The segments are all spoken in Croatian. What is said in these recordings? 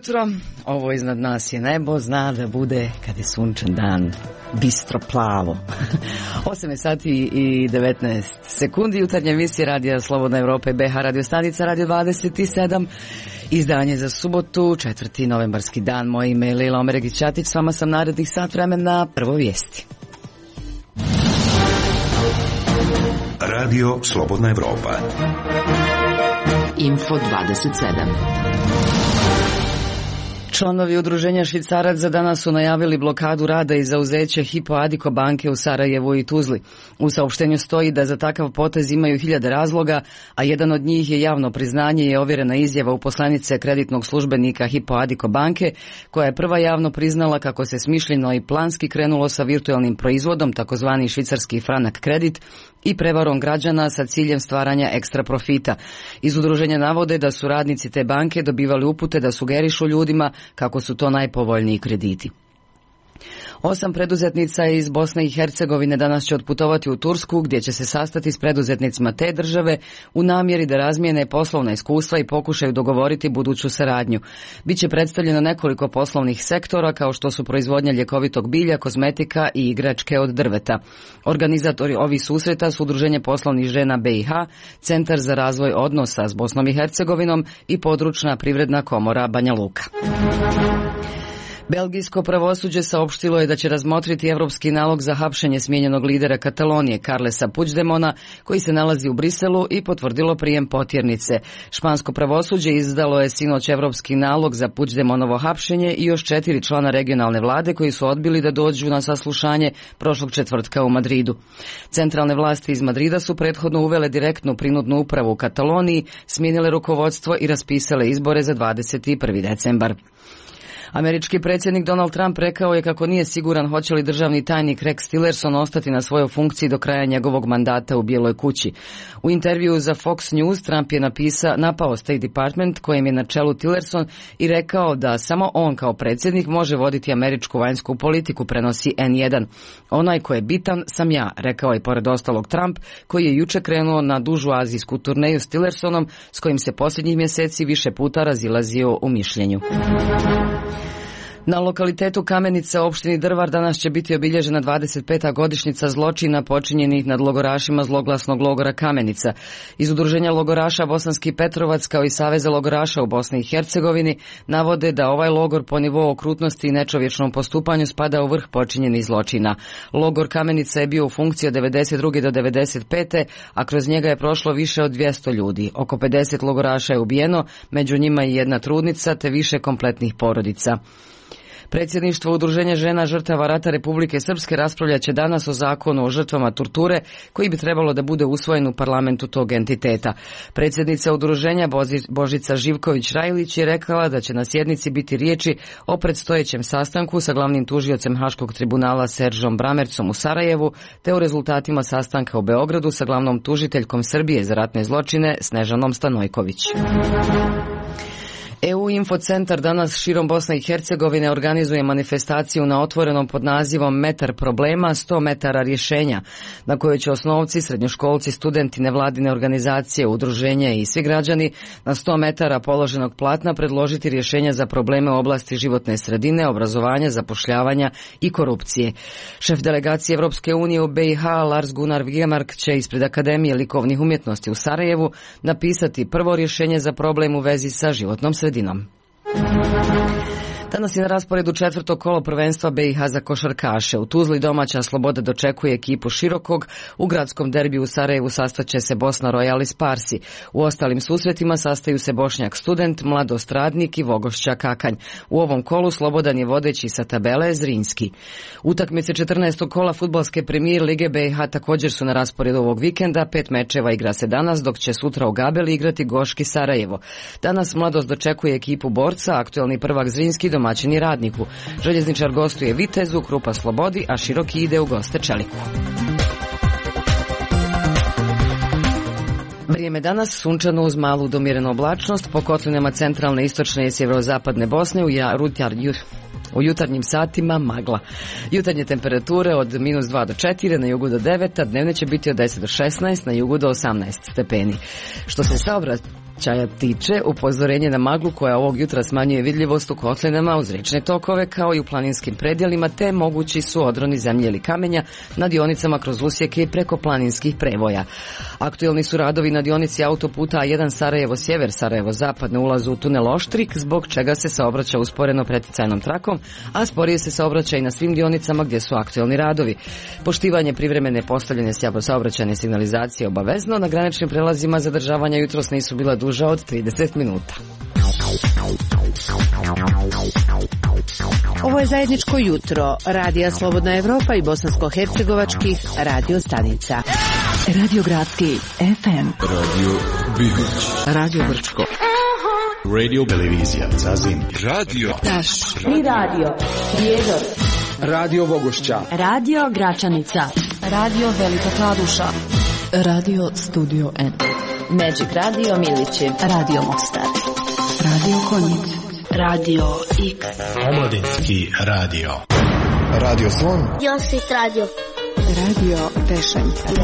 jutro, ovo iznad nas je nebo, zna da bude kad je sunčan dan, bistro plavo. 8 sati i 19 sekundi, jutarnja emisija Radija Slobodna Evropa i BH radio stanica Radio 27, izdanje za subotu, 4. novembarski dan. Moje ime je Lila Omeregić-Ćatić, s vama sam narednih sat vremena, prvo vijesti. Radio Slobodna Evropa. Info 27. Članovi udruženja Švicarac za danas su najavili blokadu rada i zauzeće Hypo Addiko banke u Sarajevu i Tuzli. U saopštenju stoji da za takav potez imaju hiljade razloga, a jedan od njih je javno priznanje i ovjerena izjava uposlenice kreditnog službenika Hypo Addiko banke, koja je prva javno priznala kako se smišljeno i planski krenulo sa virtualnim proizvodom, takozvani švicarski franak kredit, i prevarom građana sa ciljem stvaranja ekstra profita. Iz udruženja navode da su radnici te banke dobivali upute da sugerišu ljudima kako su to najpovoljniji krediti. 8 preduzetnica iz Bosne i Hercegovine danas će otputovati u Tursku, gdje će se sastati s preduzetnicima te države u namjeri da razmijene poslovna iskustva i pokušaju dogovoriti buduću saradnju. Biće predstavljeno nekoliko poslovnih sektora kao što su proizvodnja ljekovitog bilja, kozmetika i igračke od drveta. Organizatori ovih susreta su Udruženje poslovnih žena BiH, Centar za razvoj odnosa s Bosnom i Hercegovinom i Područna privredna komora Banja Luka. Belgijsko pravosuđe saopštilo je da će razmotriti evropski nalog za hapšenje smijenjenog lidera Katalonije Carlesa Puigdemona, koji se nalazi u Briselu, i potvrdilo prijem potjernice. Špansko pravosuđe izdalo je sinoć evropski nalog za Puigdemonovo hapšenje i još 4 člana regionalne vlade koji su odbili da dođu na saslušanje prošlog četvrtka u Madridu. Centralne vlasti iz Madrida su prethodno uvele direktnu prinudnu upravu u Kataloniji, smijenile rukovodstvo i raspisale izbore za 21. decembar. Američki predsjednik Donald Trump rekao je kako nije siguran hoće li državni tajnik Rex Tillerson ostati na svojoj funkciji do kraja njegovog mandata u Bijeloj kući. U intervjuu za Fox News Trump je napao State Department, kojem je na čelu Tillerson, i rekao da samo on kao predsjednik može voditi američku vanjsku politiku, prenosi N1. Onaj ko je bitan sam ja, rekao je pored ostalog Trump, koji je juče krenuo na dužu azijsku turneju s Tillersonom, s kojim se posljednjih mjeseci više puta razilazio u mišljenju. Na lokalitetu Kamenica u opštini Drvar danas će biti obilježena 25. godišnjica zločina počinjenih nad logorašima zloglasnog logora Kamenica. Iz udruženja logoraša Bosanski Petrovac kao i Saveza logoraša u Bosni i Hercegovini navode da ovaj logor po nivou okrutnosti i nečovječnom postupanju spada u vrh počinjenih zločina. Logor Kamenica je bio u funkciji od 92. do 95. a kroz njega je prošlo više od 200 ljudi. Oko 50 logoraša je ubijeno, među njima i jedna trudnica te više kompletnih porodica. Predsjedništvo Udruženja žena žrtava rata Republike Srpske raspravljat će danas o zakonu o žrtvama torture, koji bi trebalo da bude usvojen u parlamentu tog entiteta. Predsjednica udruženja Božica Živković-Rajlić je rekla da će na sjednici biti riječi o predstojećem sastanku sa glavnim tužiocem Haškog tribunala Seržom Bramercom u Sarajevu, te o rezultatima sastanka u Beogradu sa glavnom tužiteljkom Srbije za ratne zločine Snežanom Stanojković. EU Info Centar danas širom Bosne i Hercegovine organizuje manifestaciju na otvorenom pod nazivom Metar problema, 100 metara rješenja, na kojoj će osnovci, srednjoškolci, studenti, nevladine organizacije, udruženja i svi građani na 100 metara položenog platna predložiti rješenja za probleme u oblasti životne sredine, obrazovanja, zapošljavanja i korupcije. Šef delegacije Evropske unije u BiH Lars Gunnar Vigemark će ispred Akademije likovnih umjetnosti u Sarajevu napisati prvo rješenje za problem u vezi sa životnom sredinom. Danas je na rasporedu 4. kolo prvenstva BiH za košarkaše. U Tuzli domaća Sloboda dočekuje ekipu Širokog, u gradskom derbiju u Sarajevu sastaće se Bosna Royal i Sparsi. U ostalim susretima sastaju se Bošnjak Student, Mladost Radnik i Vogošća Kakanj. U ovom kolu Slobodan je vodeći sa tabele Zrinski. Utakmice 14. kola fudbalske premijer Lige BiH također su na rasporedu ovog vikenda. 5 mečeva igra se danas, dok će sutra u Gabeli igrati Goški Sarajevo. Danas Mladost dočekuje ekipu Borca, aktuelni prvak Zrinski domaćini Radniku. Željezničar gostuje Vitezu, Krupa Slobodi, a Široki ide u goste Čeliku. Vrijeme danas sunčano uz malu domjerenu oblačnost, po kotlinama centralne, istočne i sjeverozapadne Bosne u jutarnjim satima magla. Jutarnje temperature od -2 do 4, na jugu do 9, a dnevne će biti od 10 do 16, na jugu do 18 stepeni. Što se saobraćaja tiče, upozorenje na maglu koja ovog jutra smanjuje vidljivost u kotlinama uz riječne tokove kao i u planinskim predjelima, te mogući su odroni zemlje ili kamenja na dionicama kroz usjeke i preko planinskih prevoja. Aktuelni su radovi na dionici autoputa A1 Sarajevo-Sjever, Sarajevo-Zapad na ulazu u tunel Oštrik, zbog čega se saobraća usporeno preticajnom trakom, a sporije se saobraća i na svim dionicama gdje su aktuelni radovi. Poštivanje privremene postavljene saobraćajne signalizacije obavezno, na graničnim prelazima zadržavanja jutros nisu bila duža od 30 minuta. Ovo je zajedničko jutro Radija Slobodna Evropa i bosansko-hercegovačkih radio stanica. Radio Gradski FM, Radio Bihoć, Radio Brčko, Radio Televizija Zazin, Radio Taš i Radio Prijedor, Radio Vogošća, Radio Gračanica, Radio Velika Kladuša, Radio Studio N, Magic Radio Milići, Radio Mostar, Radio Konjic, Radio X, Omladinski radio, Radio Slon, Josit Radio, Radio Tešenca,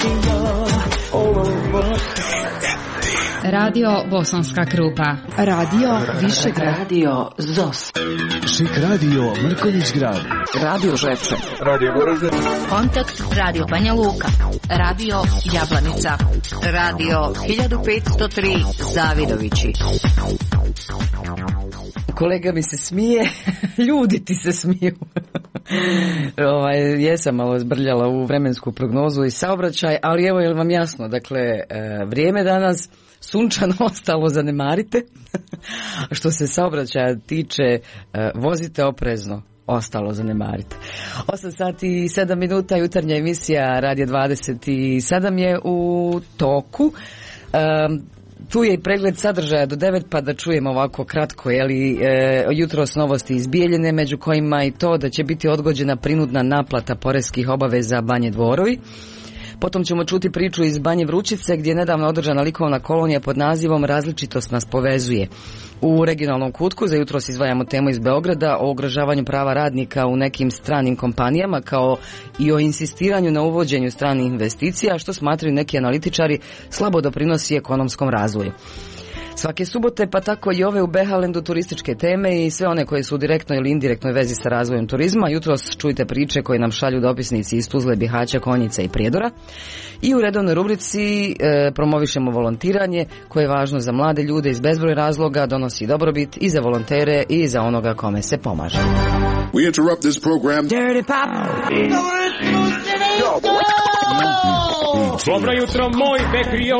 Radio Bosanska Krupa, Radio Višegrad, Radio Zos, Šik radio Mrkonjić Grad, Radio Žepče, Radio Goražde, Kontakt Radio Banja Luka, Radio Jablanica, Radio 1503 Zavidovići. Kolega mi se smije, ljudi ti se smiju. Jesam malo zbrljala u vremensku prognozu i saobraćaj, ali evo je li vam jasno, dakle, vrijeme danas sunčano, ostalo zanemarite. Što se saobraćaja tiče, vozite oprezno, ostalo zanemarite. 8 sati i 7 minuta, jutarnja emisija Radija 27 je u toku. Tu je i pregled sadržaja do 9, pa da čujemo ovako kratko, jutros novosti iz Bijeljine, među kojima i to da će biti odgođena prinudna naplata poreskih obaveza Banje Dvorovi. Potom ćemo čuti priču iz Banje Vručice, gdje je nedavno održana likovna kolonija pod nazivom Različitost nas povezuje. U regionalnom kutku za jutros izdvajamo temu iz Beograda o ugrožavanju prava radnika u nekim stranim kompanijama, kao i o insistiranju na uvođenju stranih investicija, što smatraju neki analitičari slabo doprinosi ekonomskom razvoju. Svake subote, pa tako i ove u Behalendu, turističke teme i sve one koje su u direktnoj ili indirektnoj vezi sa razvojem turizma. Jutros čujte priče koje nam šalju dopisnici iz Tuzle, Bihaća, Konjica i Prijedora. I u redovnoj rubrici promovišemo volontiranje koje je važno za mlade ljude iz bezbroj razloga, donosi dobrobit i za volontere i za onoga kome se pomaže. We interrupt this program. Dirty Pop. Dobro jutro, moj bekrio.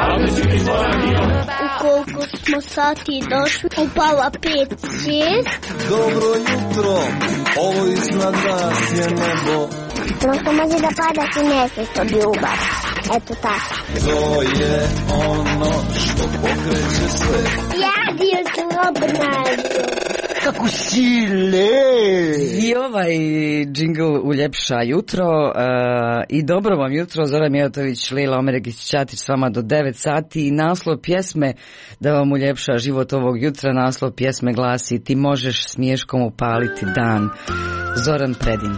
Ukoliko smo sati došli, upala 5-6. Dobro jutro, ovo iznad nas je nebo. Prosto može da pada i nesvjesto ljubav. Eto tako. To je ono što pokreće sve. Radio Slobodna Evropa. Kako sile! I ovaj džingl uljepša jutro i dobro vam jutro. Zoran Mijatović, Lejla Omeregić-Ćatić s vama do 9 sati i naslov pjesme da vam uljepša život ovog jutra. Naslov pjesme glasi Ti možeš smiješkom upaliti dan. Zoran Predin.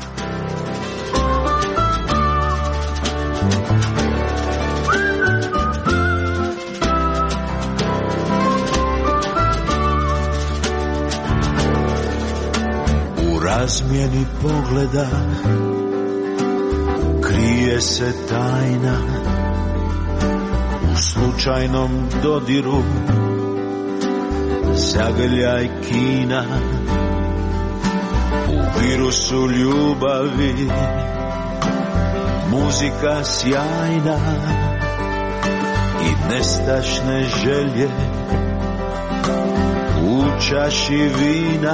Razmjeni pogleda krije se tajna, u slučajnom dodiru zagrljaj kina, u virusu ljubavi muzika sjajna i nestašne želje u čaši vina.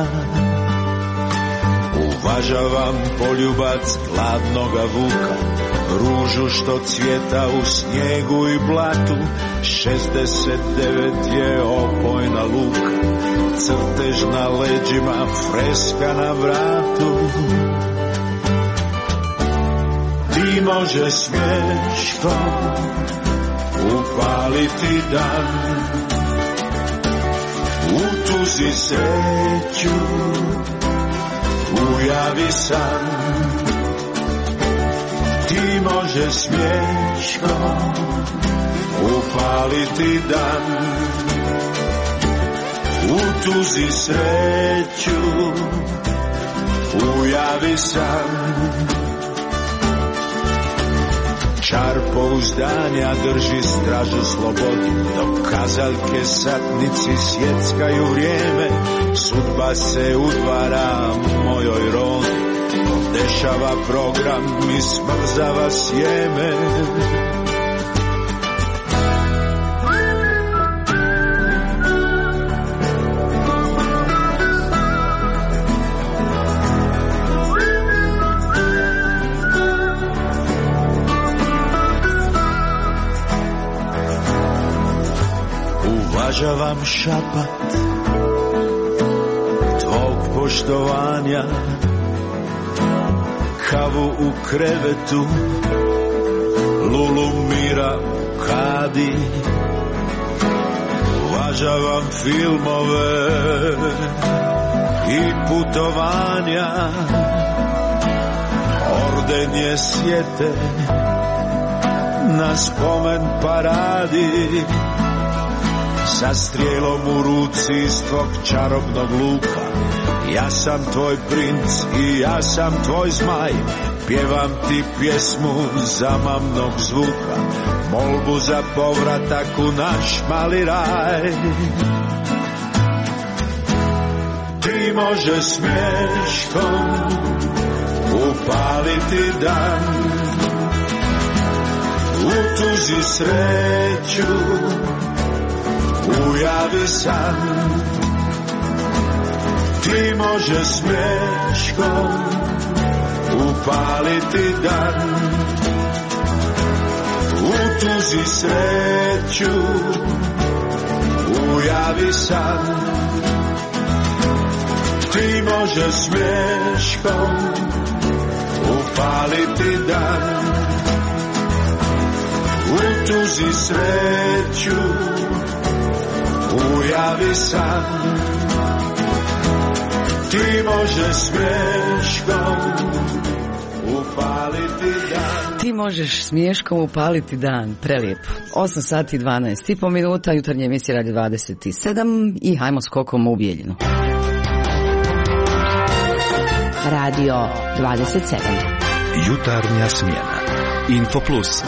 Uvažavam poljubac gladnoga vuka, ružu što cvjeta u snijegu i blatu. 69 je opojna luka, crtež na leđima, freska na vratu. Ti može smješkom upaliti dan, u tuzi sreću ujavi san. Ti može smješkom upaliti dan, u tuzi sreću ujavi san. Čar pouzdanja drži stražu slobodi, dok kazaljke satnici sjeckaju vrijeme. Sudba se udvara mojoj rodi, dešava program i smrzava sjeme. Uvažavam šapat tvog poštovanja, kavu u krevetu, lulu mira u kadi. Uvažavam filmove i putovanja, ordenje sjete na spomen paradi. Sa strijelom u ruci iz tvog čarobnog luka, ja sam tvoj princ i ja sam tvoj zmaj. Pjevam ti pjesmu zamamnog zvuka, molbu za povratak u naš mali raj. Ti može smješkom upaliti dan, u tuzi sreću ujavi san. Ti može smješkom upaliti dan, u tuzi sreću ujavi san. Ti može smješkom upaliti dan, u tuzi sreću ujavi san. Ti može smješkom upaliti dan. Ti možeš smješkom upaliti dan. Prelijepo. 8 sati i 12,5 minuta, jutarnje emisije Radio 27 i hajmo skokom u Bijeljinu. Radio 27. Jutarnja smjena. Info Plus.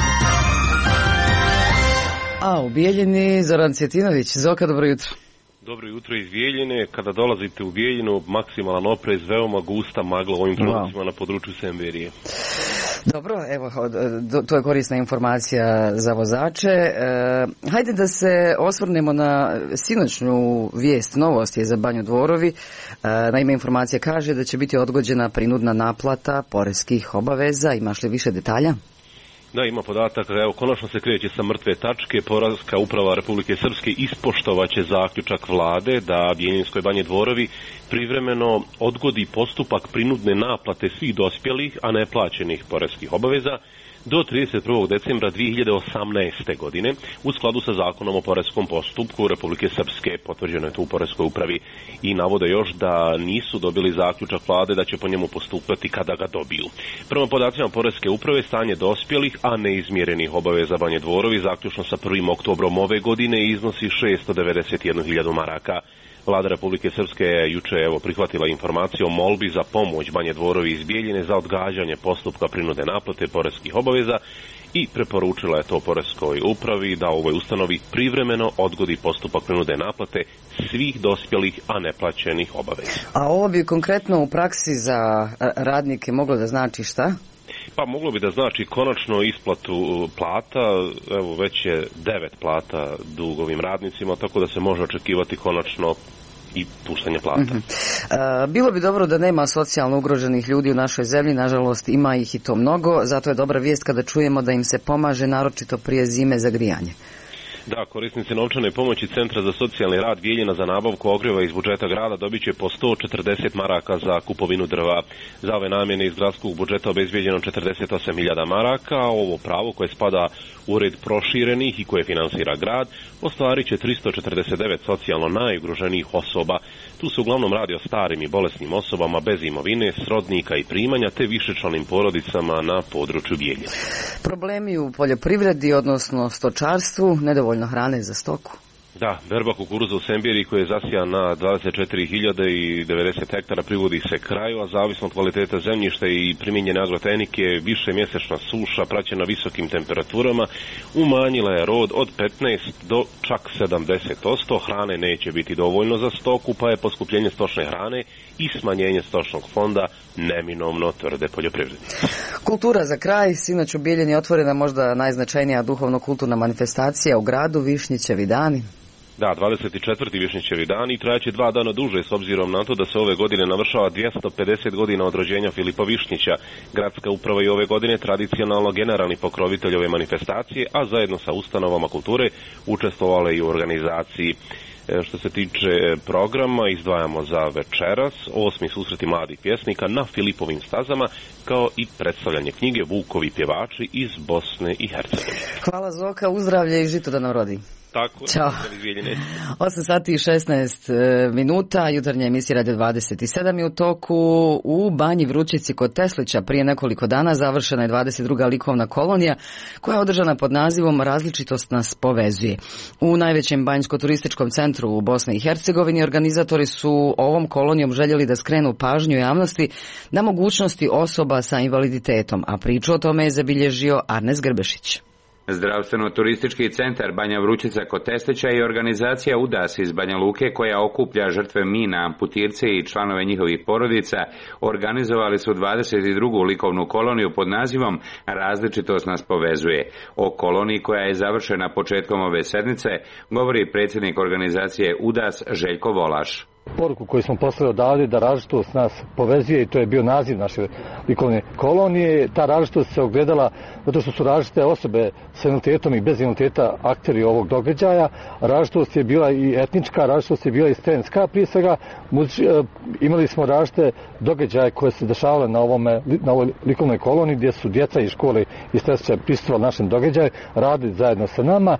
A u Bijeljini Zoran Cvjetinović. Zoka, dobro jutro. Dobro jutro iz Bijeljine. Kada dolazite u Bijeljinu, maksimalan oprez, veoma gusta magla u ovim trenucima na području Semberije. Dobro, evo, to je korisna informacija za vozače. Hajde da se osvrnemo na sinoćnu vijest, novost je za Banju Dvorovi. Naime, informacija kaže da će biti odgođena prinudna naplata poreskih obaveza. Imaš li više detalja? Da, ima podataka. Evo, konačno se kreće sa mrtve tačke. Poreska uprava Republike Srpske ispoštovaće zaključak vlade da Bijeljinskoj Banji Dvorovi privremeno odgodi postupak prinudne naplate svih dospjelih, a ne plaćenih poreskih obaveza do 31. decembra 2018. godine u skladu sa zakonom o poreskom postupku Republike Srpske. Potvrđeno je to u poreskoj upravi i navode još da nisu dobili zaključak vlade da će po njemu postupati kada ga dobiju. Prema podacima poreske uprave, stanje dospjelih, a neizmjerenih obaveza Banje Dvorovi zaključno sa 1. oktobrom ove godine iznosi 691.000 maraka. Vlada Republike Srpske je juče prihvatila informaciju o molbi za pomoć Banje Dvorovi iz Bijeljine za odgađanje postupka prinudne naplate poreskih obaveza i preporučila je to poreskoj upravi da ovoj ustanovi privremeno odgodi postupak prinudne naplate svih dospjelih, a neplaćenih obaveza. A ovo bi konkretno u praksi za radnike moglo da znači šta? Pa moglo bi da znači konačno isplatu plata, evo već je 9 plata dug ovim radnicima, tako da se može očekivati konačno i puštanje plata. Bilo bi dobro da nema socijalno ugroženih ljudi u našoj zemlji, nažalost ima ih i to mnogo, zato je dobra vijest kada čujemo da im se pomaže, naročito prije zime za grijanje. Da, korisnici novčane pomoći Centra za socijalni rad Bijeljina za nabavku ogrijeva iz budžeta grada dobit će po 140 maraka za kupovinu drva. Za ove namjene iz gradskog budžeta obezbijeđeno 48.000 maraka, a ovo pravo koje spada u red proširenih i koje finansira grad, ostvarit će 349 socijalno najugroženijih osoba. Tu se uglavnom radi o starim i bolesnim osobama bez imovine, srodnika i primanja, te višečlanim porodicama na području Bijeljine. Problemi u poljoprivredi, odnosno stočarstvu, nedovoljno hrane za stoku. Da, berba kukuruza u Sembiri koji je zasijan na 24.090 hektara privodi se kraju, a zavisno od kvaliteta zemljišta i primijenjene agrotehnike, više mjesečna suša praćena visokim temperaturama umanjila je rod od 15 do čak 70%. Hrane neće biti dovoljno za stoku, pa je poskupljenje stočne hrane i smanjenje stočnog fonda neminovno, tvrde poljoprivrednici. Kultura za kraj. Sinoć u Bijeljini je otvorena možda najznačajnija duhovno-kulturna manifestacija u gradu, Višnjićevi dani. Da, 24. Višnjićevi dan i trajaće 2 dana duže s obzirom na to da se ove godine navršava 250 godina od rođenja Filipa Višnjića. Gradska uprava je ove godine tradicionalno generalni pokrovitelj ove manifestacije, a zajedno sa ustanovama kulture učestvovale i u organizaciji. Što se tiče programa, izdvajamo za večeras 8. susreti mladih pjesnika na Filipovim stazama, kao i predstavljanje knjige Vukovi pjevači iz Bosne i Hercegovine. Hvala Zoka, uzdravlje i žito da nam rodi. Tako, ćao. 8 sati i 16 minuta, jutarnja emisija Radio 27 je u toku. U Banji Vrućici kod Teslića prije nekoliko dana završena je 22. likovna kolonija koja je održana pod nazivom Različitost nas povezuje. U najvećem banjsko-turističkom centru u Bosni i Hercegovini organizatori su ovom kolonijom željeli da skrenu pažnju javnosti na mogućnosti osoba sa invaliditetom, a priču o tome je zabilježio Arnes Grbešić. Zdravstveno-turistički centar Banja Vrućica kod Teslića i organizacija UDAS iz Banja Luke, koja okuplja žrtve mina, amputirce i članove njihovih porodica, organizovali su 22. likovnu koloniju pod nazivom Različitost nas povezuje. O koloniji koja je završena početkom ove sedmice govori predsjednik organizacije UDAS Željko Volaš. Poruku koju smo poslali odavde da različitost nas povezuje, i to je bio naziv naše likovne kolonije. Ta različitost se ogledala zato što su različite osobe s invaliditetom i bez invaliditeta akteri ovog događaja. Različitost je bila i etnička, različitost je bila i scenska prije svega. Imali smo različite događaje koje se dešavale na ovoj likovnoj koloniji, gdje su djeca iz škole iz Teslića prisustvovali našem događaju, radili zajedno sa nama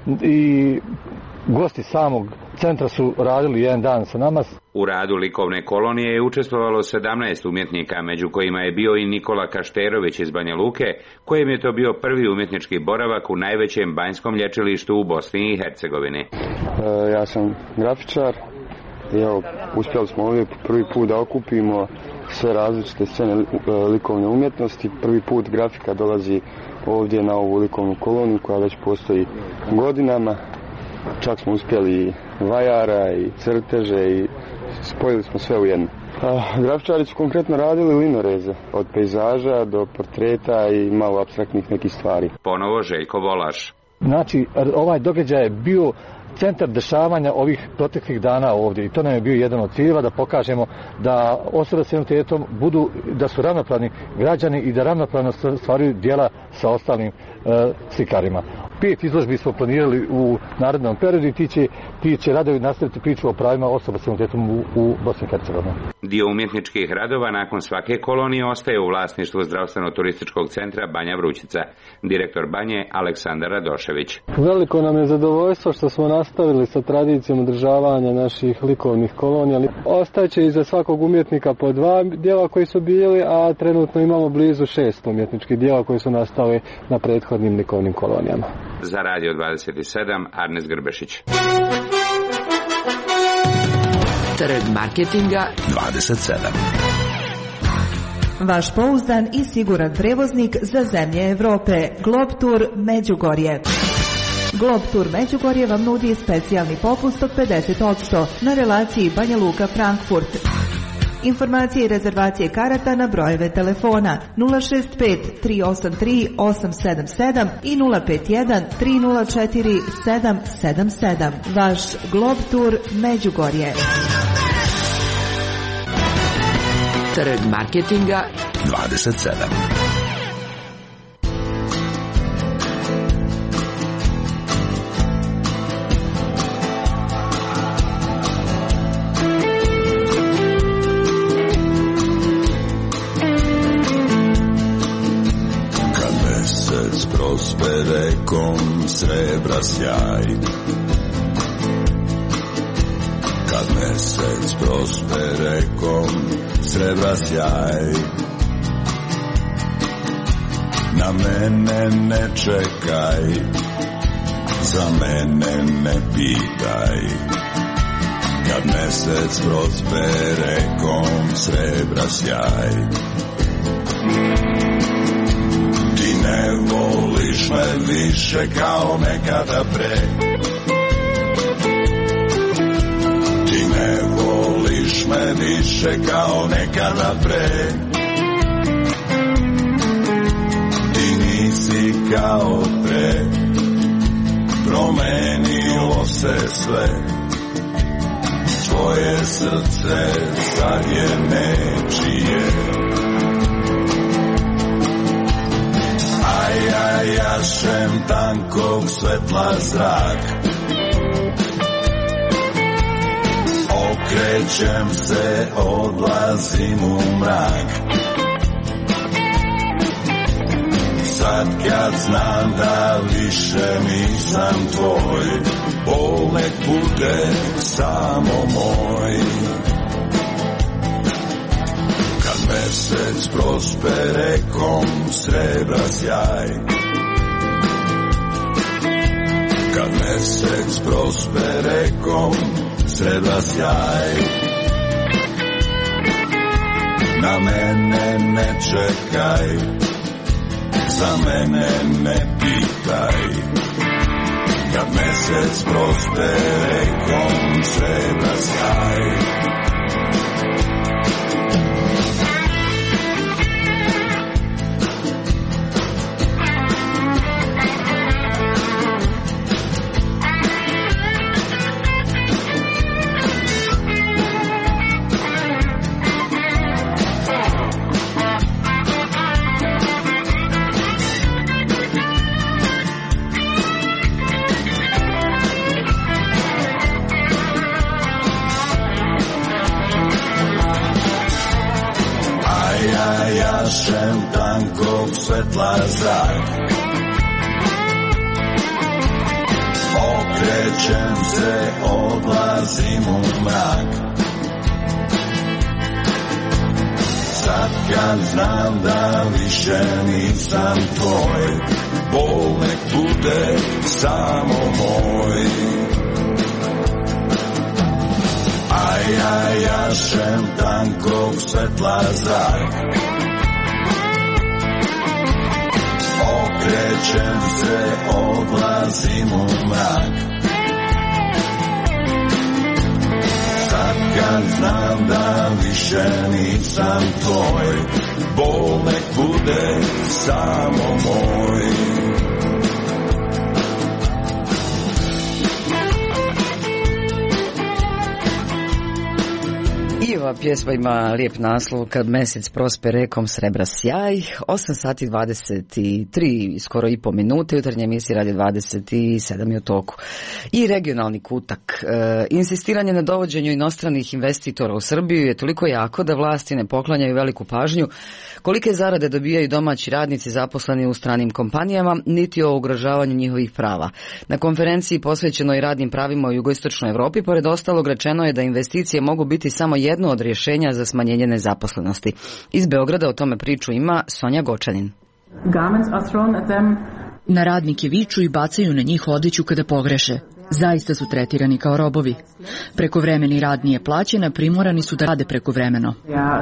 i gosti samog centra su radili jedan dan sa nama. U radu likovne kolonije je učestvovalo 17 umjetnika, među kojima je bio i Nikola Kašterović iz Banja Luke, kojem je to bio prvi umjetnički boravak u najvećem banjskom lječilištu u Bosni i Hercegovini. Ja sam grafičar i evo, uspjeli smo ovdje prvi put da okupimo sve različite scene likovne umjetnosti. Prvi put grafika dolazi ovdje na ovu likovnu koloniju koja već postoji godinama. Čak smo uspjeli i vajara i crteže i spojili smo sve u jedno. Grafičari su konkretno radili linoreze, od pejzaža do portreta i malo apstraktnih nekih stvari. Ponovo Željko Volaš. Znači, ovaj događaj je bio centar dešavanja ovih proteklih dana ovdje i to nam je bio jedan od ciljeva, da pokažemo da osobe s invaliditetom da su ravnopravni građani i da ravnopravno stvaraju djela sa ostalim slikarima. 5 izložbi smo planirali u narednom periodu i ti će radovi nastaviti priču o pravima osoba s invaliditetom u Bosni i Hercegovini. Dio umjetničkih radova nakon svake kolonije ostaje u vlasništvu zdravstveno-turističkog centra Banja Vrućica. Direktor Banje Aleksandar Radošević. Veliko nam je zadovoljstvo što smo nastavili sa tradicijom održavanja naših likovnih kolonija. Ostaće iza svakog umjetnika po 2 djela koji su bili, a trenutno imamo blizu 6 umjetničkih djela koji su nastali na prethodnim likovnim kolonijama. Za Radio 27, Arnes Grbešić. Trg marketinga 27. Vaš pouzdan i siguran prevoznik za zemlje Europe. Globtour Međugorje. Globtour Međugorje vam nudi specijalni popust od 50% na relaciji Banja Luka-Frankfurt. Informacije i rezervacije karata na brojeve telefona 065 383 877 i 051 304 777. Vaš Globtour Međugorje. Trg marketinga 27. rekom srebra sjaj. Kad mesec prospe rekom srebra sjaj. Na mene ne čekaj, za mene ne pitaj. Kad mesec prospe rekom srebra sjaj. Ti ne voliš me više kao nekada pre. Ti ne voliš me više kao nekada pre. Ti nisi kao pre. Promenilo se sve. Tvoje srce sad je nečije. A ja jašem tankog svetla zrak. Okrećem se, odlazim u mrak. Sad kad znam da više nisam tvoj, bol nek bude samo moj. Kad mesec prospe rekom srebra sjaj. Kad mesec prospe rekom srebra sjaj. Na mene ne čekaj, za mene ne pitaj. Kad mesec prospe rekom srebra sjaj. Jašem tankog svetla zrak. Okrećem se, odlazim u mrak. Sad kad znam da više nisam tvoj, bol nek bude samo moj. A ja jašem tankog svetla zrak. Okrećem se, odlazim u mrak. Sad kad znam da više nisam tvoj, bol nek bude samo moj. I ova pjesma ima lijep naslov Kad mesec prospe rekom srebra sjaj. 8 sati 23, skoro i po minute, jutarnje emisije radi 27 je u toku. I regionalni kutak. Insistiranje na dovođenju inostranih investitora u Srbiju je toliko jako da vlasti ne poklanjaju veliku pažnju kolike zarade dobijaju domaći radnici zaposleni u stranim kompanijama, niti o ugrožavanju njihovih prava. Na konferenciji posvećenoj radnim pravima u jugoistočnoj Evropi, pored ostalog, rečeno je da investicije mogu biti samo jedno od rješenja za smanjenje nezaposlenosti. Iz Beograda o tome priču ima Sonja Gočanin. Na radnike viču i bacaju na njih odeću kada pogreše. Zaista su tretirani kao robovi. Prekovremeni rad nije plaćen, a primorani su da rade prekovremeno.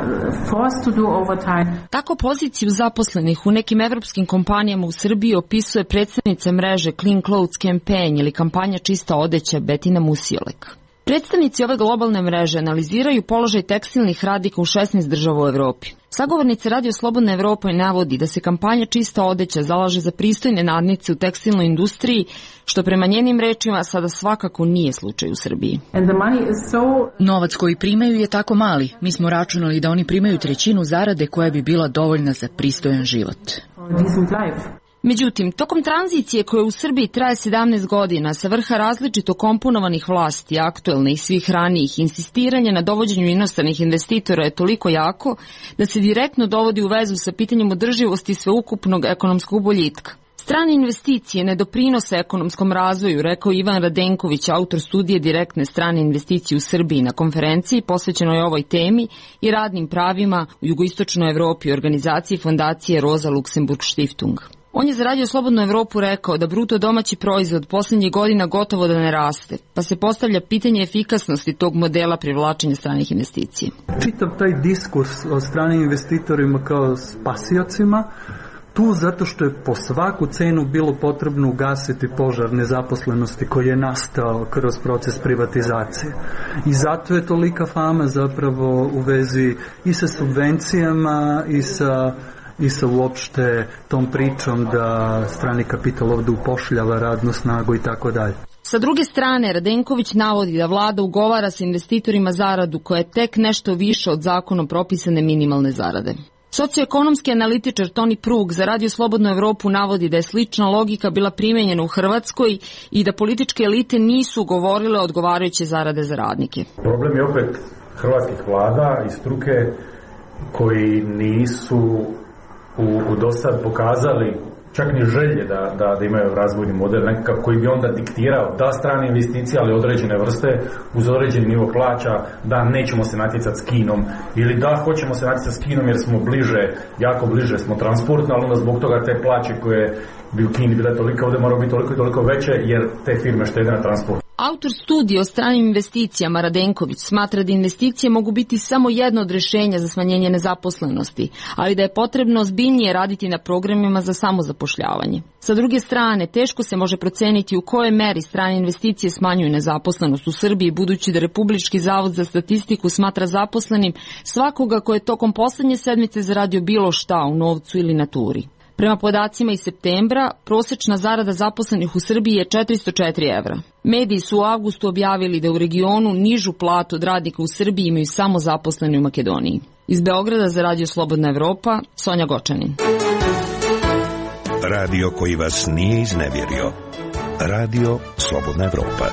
Tako poziciju zaposlenih u nekim evropskim kompanijama u Srbiji opisuje predstavnica mreže Clean Clothes Campaign ili kampanja Čista odeća Betina Musiolek. Predstavnici ove globalne mreže analiziraju položaj tekstilnih radnika u 16 država u Evropi. Sagovornica Radio Slobodna Evropa navodi da se kampanja Čista odeća zalaže za pristojne nadnice u tekstilnoj industriji, što prema njenim rečima sada svakako nije slučaj u Srbiji. Novac koji primaju je tako mali. Mi smo računali da oni primaju trećinu zarade koja bi bila dovoljna za pristojan život. Međutim, tokom tranzicije koja u Srbiji traje 17 godina, sa vrha različito komponovanih vlasti, aktuelne i svih ranijih, insistiranje na dovođenju inostranih investitora je toliko jako da se direktno dovodi u vezu sa pitanjem održivosti sveukupnog ekonomskog boljitka. Strane investicije ne doprinose ekonomskom razvoju, rekao Ivan Radenković, autor studije Direktne strane investicije u Srbiji na konferenciji posvećenoj ovoj temi i radnim pravima u jugoistočnoj Evropi u organizaciji fondacije Rosa Luxemburg Stiftung. On je za Radio Slobodnu Evropu rekao da bruto domaći proizvod posljednjih godina gotovo da ne raste, pa se postavlja pitanje efikasnosti tog modela privlačenja stranih investicija. Čitav taj diskurs o stranim investitorima kao spasiocima, tu zato što je po svaku cenu bilo potrebno ugasiti požar nezaposlenosti koji je nastao kroz proces privatizacije. I zato je tolika fama zapravo u vezi i sa subvencijama i sa uopšte tom pričom da strani kapital ovdje upošljava radnu snagu i tako dalje. Sa druge strane, Radenković navodi da vlada ugovara sa investitorima zaradu koja je tek nešto više od zakonom propisane minimalne zarade. Socioekonomski analitičar Toni Prug za Radio Slobodnu Evropu navodi da je slična logika bila primenjena u Hrvatskoj i da političke elite nisu ugovorile odgovarajuće zarade za radnike. Problem je opet hrvatskih vlada i struke koji nisu u dosad pokazali čak ni želje da imaju razvojni model nekakav koji bi onda diktirao da strane investicije, ali određene vrste uz određeni nivo plaća, da nećemo se natjecati s Kinom ili da hoćemo se natjecati s Kinom jer smo bliže, jako bliže smo transportno, ali onda zbog toga te plaće koje bi u Kini bile toliko, ovdje moraju biti toliko i toliko veće jer te firme štede na transport. Autor studije o stranim investicijama Radenković smatra da investicije mogu biti samo jedno od rješenja za smanjenje nezaposlenosti, ali da je potrebno ozbiljnije raditi na programima za samozapošljavanje. Sa druge strane, teško se može proceniti u kojoj meri strane investicije smanjuju nezaposlenost u Srbiji, budući da Republički zavod za statistiku smatra zaposlenim svakoga ko je tokom poslednje sedmice zaradio bilo šta u novcu ili naturi. Prema podacima iz septembra, prosečna zarada zaposlenih u Srbiji je 404 evra. Mediji su u avgustu objavili da u regionu nižu platu od radnika u Srbiji imaju samo zaposleni u Makedoniji. Iz Beograda za Radio Slobodna Evropa, Sonja Gočanin. Radio koji vas nije iznevjerio. Radio Slobodna Evropa.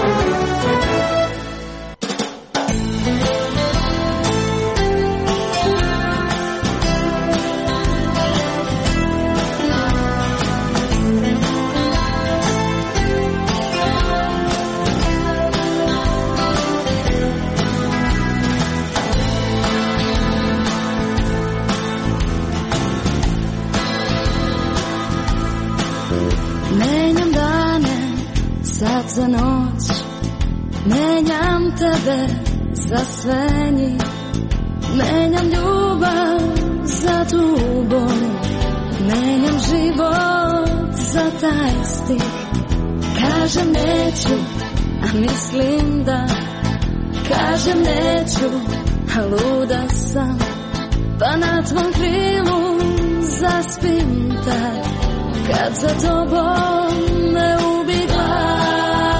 Za noć menjam tebe za sve njih, menjam ljubav za tugu, menjam život za taj stih. Kažem neću, a mislim da, kažem neću, a luda sam, pa na tvom krilu zaspim tad, kad za tobom me ubi glas.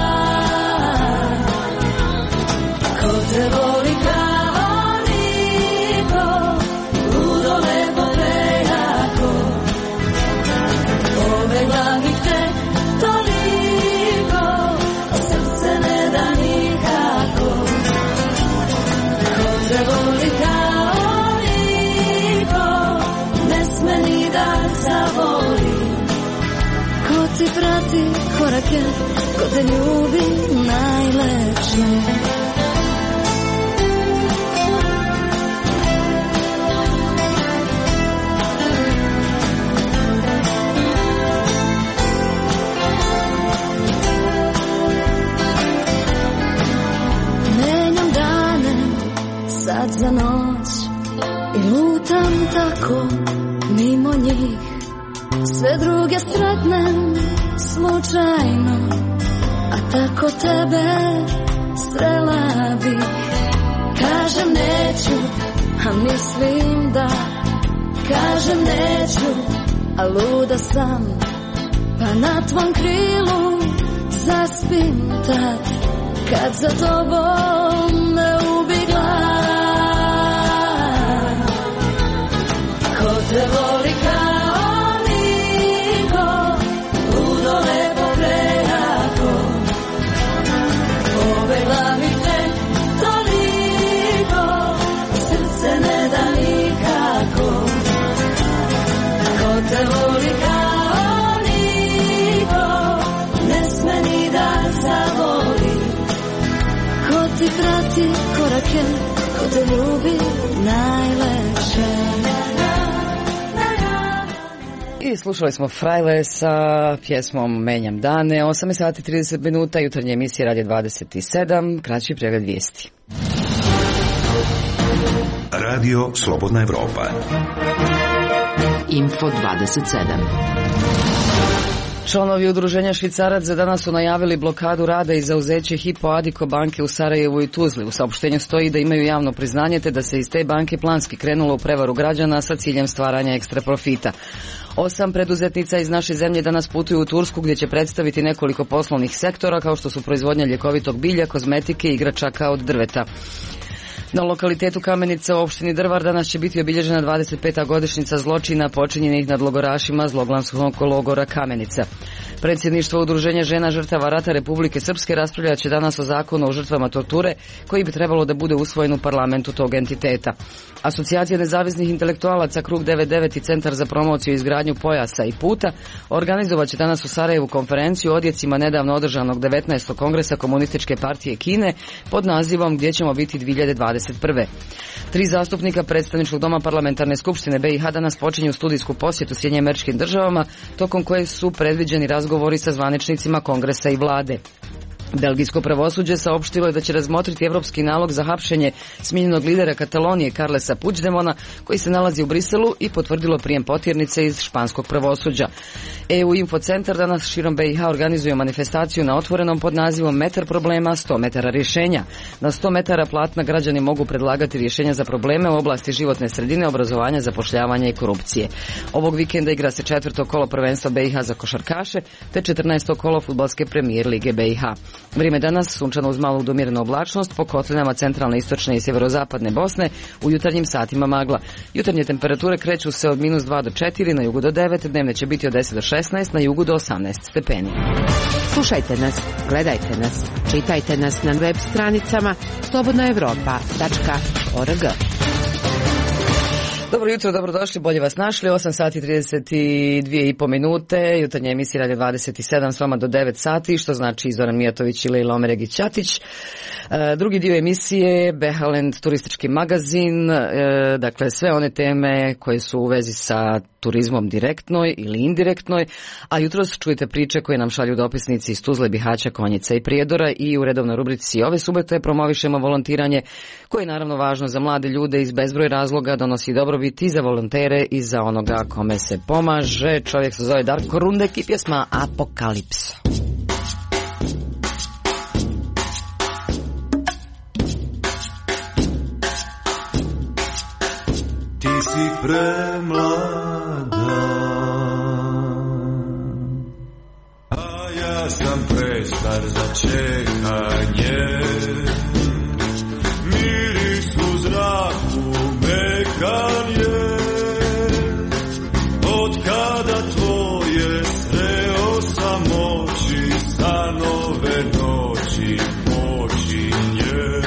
Te voli kao niko, ludo lepo prejako, pobegla bih te toliko, a srce ne da nikako. Ko te voli kao niko, ne sme ni da zavoli. Ko ti prati korake, ko te ljubi najlepše. Sad za noć i lutam tako mimo njih, sve druge sretnem slučajno, a tako tebe srela bih. Kažem neću, a mislim da, kažem neću, a luda sam, pa na tvom krilu zaspim tad, kad za tobom me ubi glas. Ko te voli kao niko, ludo lepo prejako, pobegla bih te toliko, srce ne da nikako. Ko te voli kao niko, I slušali smo Frajle sa pjesmom Menjam dane, 8 sati 30 minuta, jutarnje emisije Radio 27, kraći pregled vijesti. Radio Slobodna Evropa. Info 27. Članovi udruženja Švicaraca danas su najavili blokadu rada i zauzeće Hypo Addiko banke u Sarajevu i Tuzli. U saopštenju stoji da imaju javno priznanje te da se iz te banke planski krenulo u prevaru građana sa ciljem stvaranja ekstra profita. 8 preduzetnica iz naše zemlje danas putuju u Tursku gdje će predstaviti nekoliko poslovnih sektora kao što su proizvodnja ljekovitog bilja, kozmetike i igračaka od drveta. Na lokalitetu Kamenica u opštini Drvar danas će biti obilježena 25. godišnjica zločina počinjenih nad logorašima zloglasnog logora Kamenica. Predsjedništvo Udruženja žena žrtava rata Republike Srpske raspravljat će danas o zakonu o žrtvama torture koji bi trebalo da bude usvojen u parlamentu tog entiteta. Asocijacija nezavisnih intelektualaca Krug 99 i Centar za promociju i izgradnju pojasa i puta organizovat će danas u Sarajevu konferenciju o odjecima nedavno održanog 19. kongresa Komunističke partije Kine pod nazivom Gdje ćemo biti 2021. 3 zastupnika predstavničkog doma parlamentarne skupštine BiH danas počinju studijsku posjetu Sjedinjenim Američkim Državama, tokom koje su predviđeni razgovori sa zvaničnicima kongresa i vlade. Belgijsko pravosuđe saopštilo je da će razmotriti evropski nalog za hapšenje smijenjenog lidera Katalonije Carlesa Puigdemona koji se nalazi u Briselu i potvrdilo prijem potjernice iz španskog pravosuđa. EU Infocentar danas širom BiH organizuje manifestaciju na otvorenom pod nazivom Metar problema, 100 metara rješenja. Na 100 metara platna građani mogu predlagati rješenja za probleme u oblasti životne sredine, obrazovanja, zapošljavanja i korupcije. Ovog vikenda igra se 4. kolo prvenstva BiH za košarkaše te 14. kolo fudbalske premijer lige BiH. Vrijeme danas sunčano uz malu do umjerenu oblačnost, po kotlinama centralne, istočne i sjeverozapadne Bosne, u jutarnjim satima magla. Jutarnje temperature kreću se od -2 do 4, na jugu do 9, dnevne će biti od 10 do 16, na jugu do 18 stepeni. Slušajte nas, gledajte nas, čitajte nas na web stranicama slobodnaevropa.org. Dobro jutro, dobrodošli, bolje vas našli, 8 sati 32,5 minute, jutarnja emisija Radio 27 s vama do 9 sati, što znači Zoran Mijatović i Lejla Omeregić-Ćatić. Drugi dio emisije, Behaland turistički magazin, dakle sve one teme koje su u vezi sa turizmom direktnoj ili indirektnoj, a jutros čujete priče koje nam šalju dopisnici iz Tuzle, Bihaća, Konjica i Prijedora i u redovnoj rubrici ove subote promovišemo volontiranje koje je naravno važno za mlade ljude iz bezbroj razloga, donosi dobrobit i za volontere i za onoga kome se pomaže. Čovjek se zove Darko Rundek i pjesma Apokalipso. Ti si premlada, a ja sam prestar za čekanje. Miris u zraku mekan je, od kada tvoje sreo sam oči, sa nove noći počinje.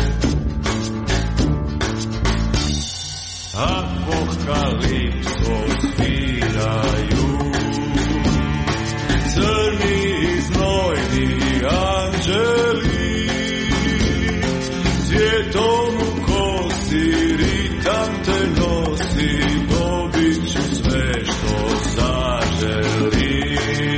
Apokalipso sviraju crni i znojni anđeli, svijetom u kosi ritam te nosi, dobit ću sve što zaželim.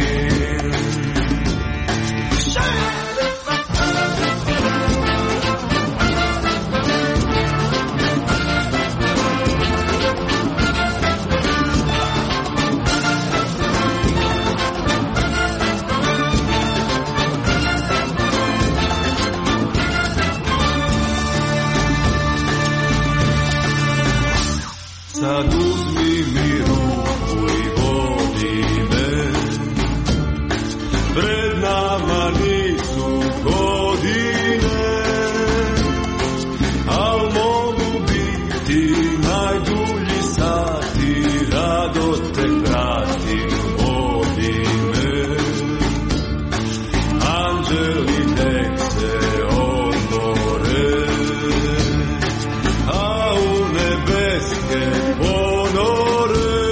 Sad uzmi mi ruku i vodi me, pred nama nisu godine, al mogu biti najdulji sati, rado te pratim, vodi me. Anđeli nek se odmore, a u nebeske ponore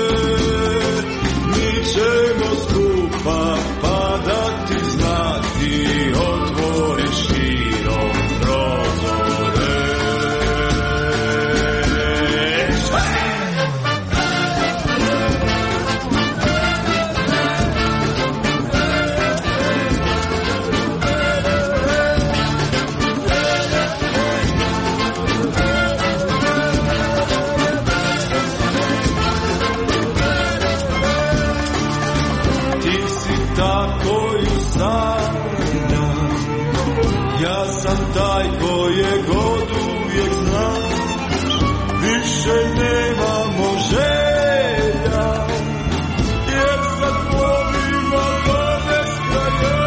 mi ćemo skupa padati, znati, otvori širom prozore. više nemamo želja, jer sad plovimo do beskraja.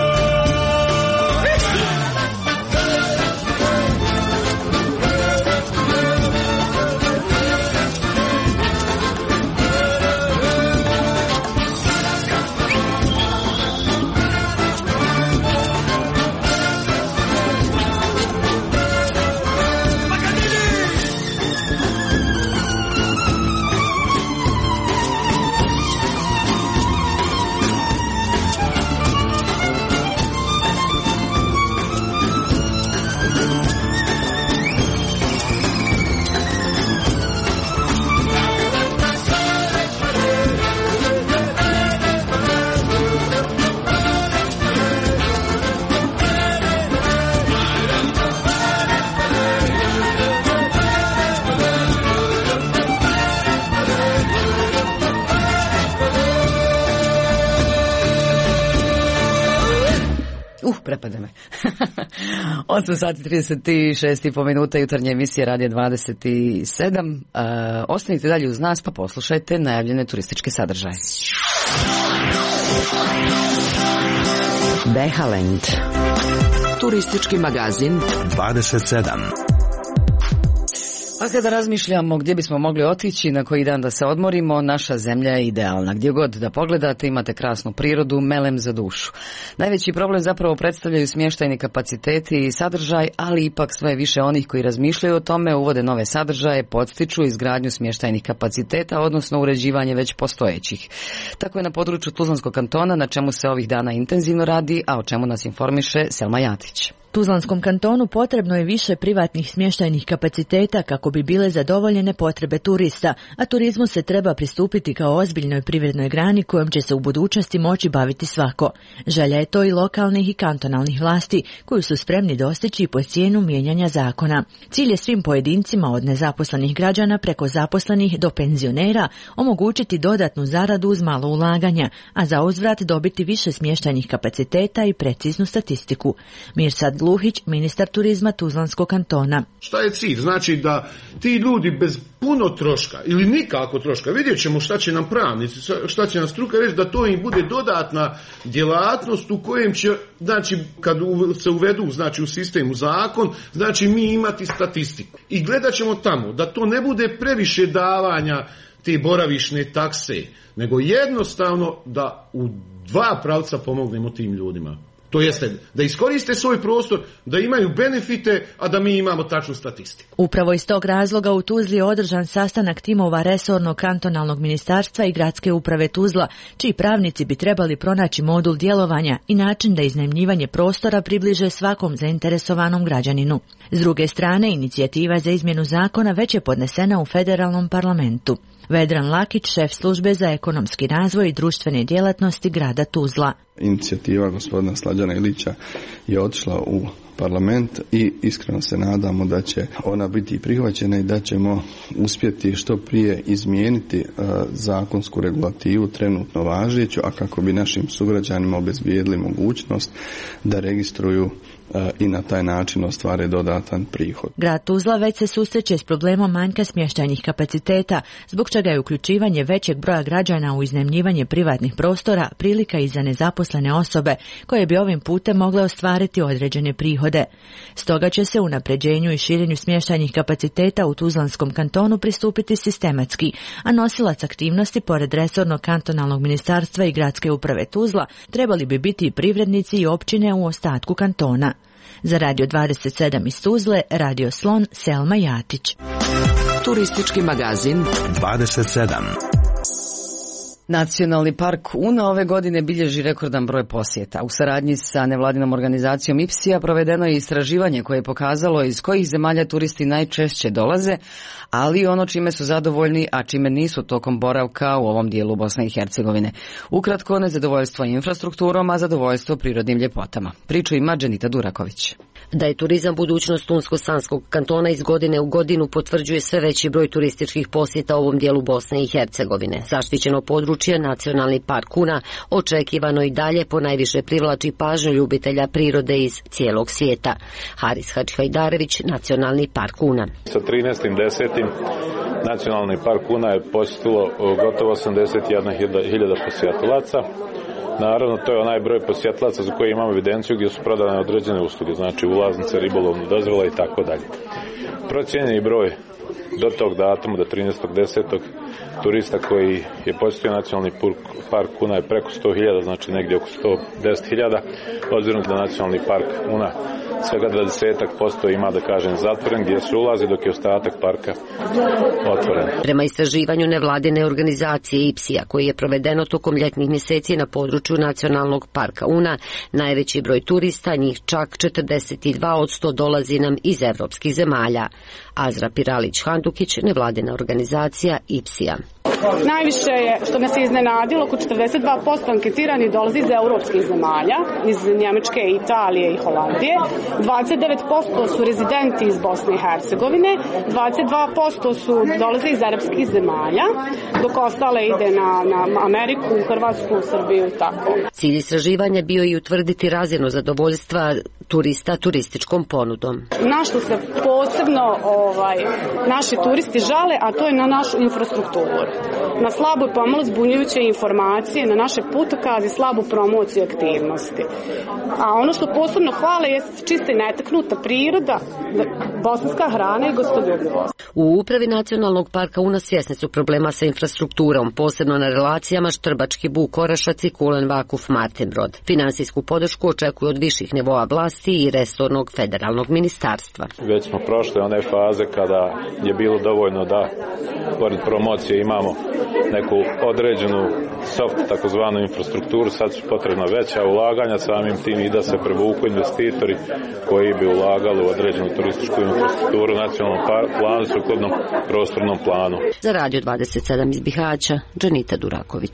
Prepada me. 8 sati 36,5 minuta, jutarnje emisije Radija 27. Ostanite dalje uz nas pa poslušajte najavljene turističke sadržaje. Behalend. Turistički magazin 27. A kada razmišljamo gdje bismo mogli otići, na koji dan da se odmorimo, naša zemlja je idealna. Gdje god da pogledate imate krasnu prirodu, melem za dušu. Najveći problem zapravo predstavljaju smještajni kapaciteti i sadržaj, ali ipak sve više onih koji razmišljaju o tome uvode nove sadržaje, podstiču izgradnju smještajnih kapaciteta, odnosno uređivanje već postojećih. Tako je na području Tuzlanskog kantona, na čemu se ovih dana intenzivno radi, a o čemu nas informiše Selma Jatić. Tuzlanskom kantonu potrebno je više privatnih smještajnih kapaciteta kako bi bile zadovoljene potrebe turista, a turizmu se treba pristupiti kao ozbiljnoj privrednoj grani kojom će se u budućnosti moći baviti svako. Želja je to i lokalnih i kantonalnih vlasti, koju su spremni dostići po cijenu mijenjanja zakona. Cilj je svim pojedincima od nezaposlenih građana preko zaposlenih do penzionera omogućiti dodatnu zaradu uz malo ulaganja, a za uzvrat dobiti više smještajnih kapaciteta i preciznu statistiku. Mirsad Luhić, ministar turizma Tuzlanskog kantona. Šta je cilj? Znači da ti ljudi bez puno troška ili nikako troška, vidjet ćemo šta će nam pravnici, šta će nam struka reći, da to im bude dodatna djelatnost u kojem će, znači kad se uvedu znači u sistemu zakon, znači mi imati statistiku. I gledat ćemo tamo da to ne bude previše davanja te boravišne takse, nego jednostavno da u dva pravca pomognemo tim ljudima. To jeste da iskoriste svoj prostor, da imaju benefite, a da mi imamo tačnu statistiku. Upravo iz tog razloga u Tuzli je održan sastanak timova resornog kantonalnog ministarstva i gradske uprave Tuzla, čiji pravnici bi trebali pronaći modul djelovanja i način da iznajmljivanje prostora približe svakom zainteresovanom građaninu. S druge strane, inicijativa za izmjenu zakona već je podnesena u federalnom parlamentu. Vedran Lakić, šef službe za ekonomski razvoj i društvene djelatnosti grada Tuzla. Inicijativa gospodina Slađana Ilića je otišla u parlament i iskreno se nadamo da će ona biti prihvaćena i da ćemo uspjeti što prije izmijeniti zakonsku regulativu trenutno važeću, a kako bi našim sugrađanima obezbijedili mogućnost da registruju i na taj način ostvare dodatan prihod. Grad Tuzla već se susreće s problemom manjka smještajnih kapaciteta, zbog čega je uključivanje većeg broja građana u iznajmljivanje privatnih prostora prilika i za nezaposlene osobe, koje bi ovim putem mogle ostvariti određene prihode. Stoga će se unapređenju i širenju smještajnih kapaciteta u Tuzlanskom kantonu pristupiti sistematski, a nosilac aktivnosti pored resornog kantonalnog ministarstva i gradske uprave Tuzla trebali bi biti i privrednici i općine u ostatku kantona. Za Radio 27 iz Tuzle, Radio Slon, Selma Jatić. Turistički magazin 27. Nacionalni park Una ove godine bilježi rekordan broj posjeta. U saradnji sa nevladinom organizacijom IPSI-a provedeno je istraživanje koje je pokazalo iz kojih zemalja turisti najčešće dolaze, ali ono čime su zadovoljni, a čime nisu tokom boravka u ovom dijelu Bosne i Hercegovine. Ukratko, nezadovoljstvo infrastrukturom, a zadovoljstvo prirodnim ljepotama. Priču ima Dženita Duraković. Da je turizam budućnost Unsko-Sanskog kantona iz godine u godinu potvrđuje sve veći broj turističkih posjeta ovom dijelu Bosne i Hercegovine. Zaštićeno područje, Nacionalni park Una, očekivano i dalje ponajviše privlači pažnju ljubitelja prirode iz cijelog svijeta. Haris Hadžihajdarević, Nacionalni park Una. Sa 13.10. Nacionalni park Una je posjetilo gotovo 81.000 posjetilaca. Naravno, to je onaj broj posjetilaca za koje imamo evidenciju gdje su prodane određene usluge, znači ulaznice, ribolovne dozvole i tako dalje. Procijenjeni broj do tog datuma, do 13.10. turista koji je posjetio Nacionalni park Una je preko 100.000, znači negdje oko 110.000, obzirom da Nacionalni park Una svega 20% ima, da kažem, zatvoren gdje se ulazi, dok je ostatak parka otvoren. Prema istraživanju nevladine organizacije IPSI-a koji je provedeno tokom ljetnih mjeseci na području Nacionalnog parka Una, najveći broj turista, njih čak 42% dolazi nam iz evropskih zemalja. Azra Piralić-Handukić, nevladina organizacija IPSI-a. Najviše je, što nas je iznenadilo, oko 42% anketirani dolazi iz europskih zemalja, iz Njemačke, Italije i Holandije. 29% su rezidenti iz Bosne i Hercegovine, 22% su dolaze iz arapskih zemalja, dok ostale ide na Ameriku, Hrvatsku, Srbiju i tako. Cilj istraživanja bio i utvrditi razinu zadovoljstva turista turističkom ponudom. Na što se posebno naši turisti žale, a to je na našu infrastrukturu. Na slabu i pomalo zbunjujuće informacije, na naše putokaze, slabu promociju aktivnosti. A ono što posebno hvale je čista i netaknuta priroda, bosanska hrana i gostoljubivost. U upravi Nacionalnog parka Una svjesni su problema sa infrastrukturom, posebno na relacijama Štrbački Buk, Orašac i Kulen Vakuf Martinbrod. Finansijsku podršku očekuju od viših nivoa vlasti i resornog federalnog ministarstva. Već smo prošle one faze kada je bilo dovoljno da pored promocije imamo neku određenu soft takozvanu infrastrukturu, sad su potrebna veća ulaganja, samim tim i da se privuku investitori koji bi ulagali u određenu turističku infrastrukturu nacionalnom planu, sukladnom prostornom planu. Za Radio 27 iz Bihaća, Džanita Duraković.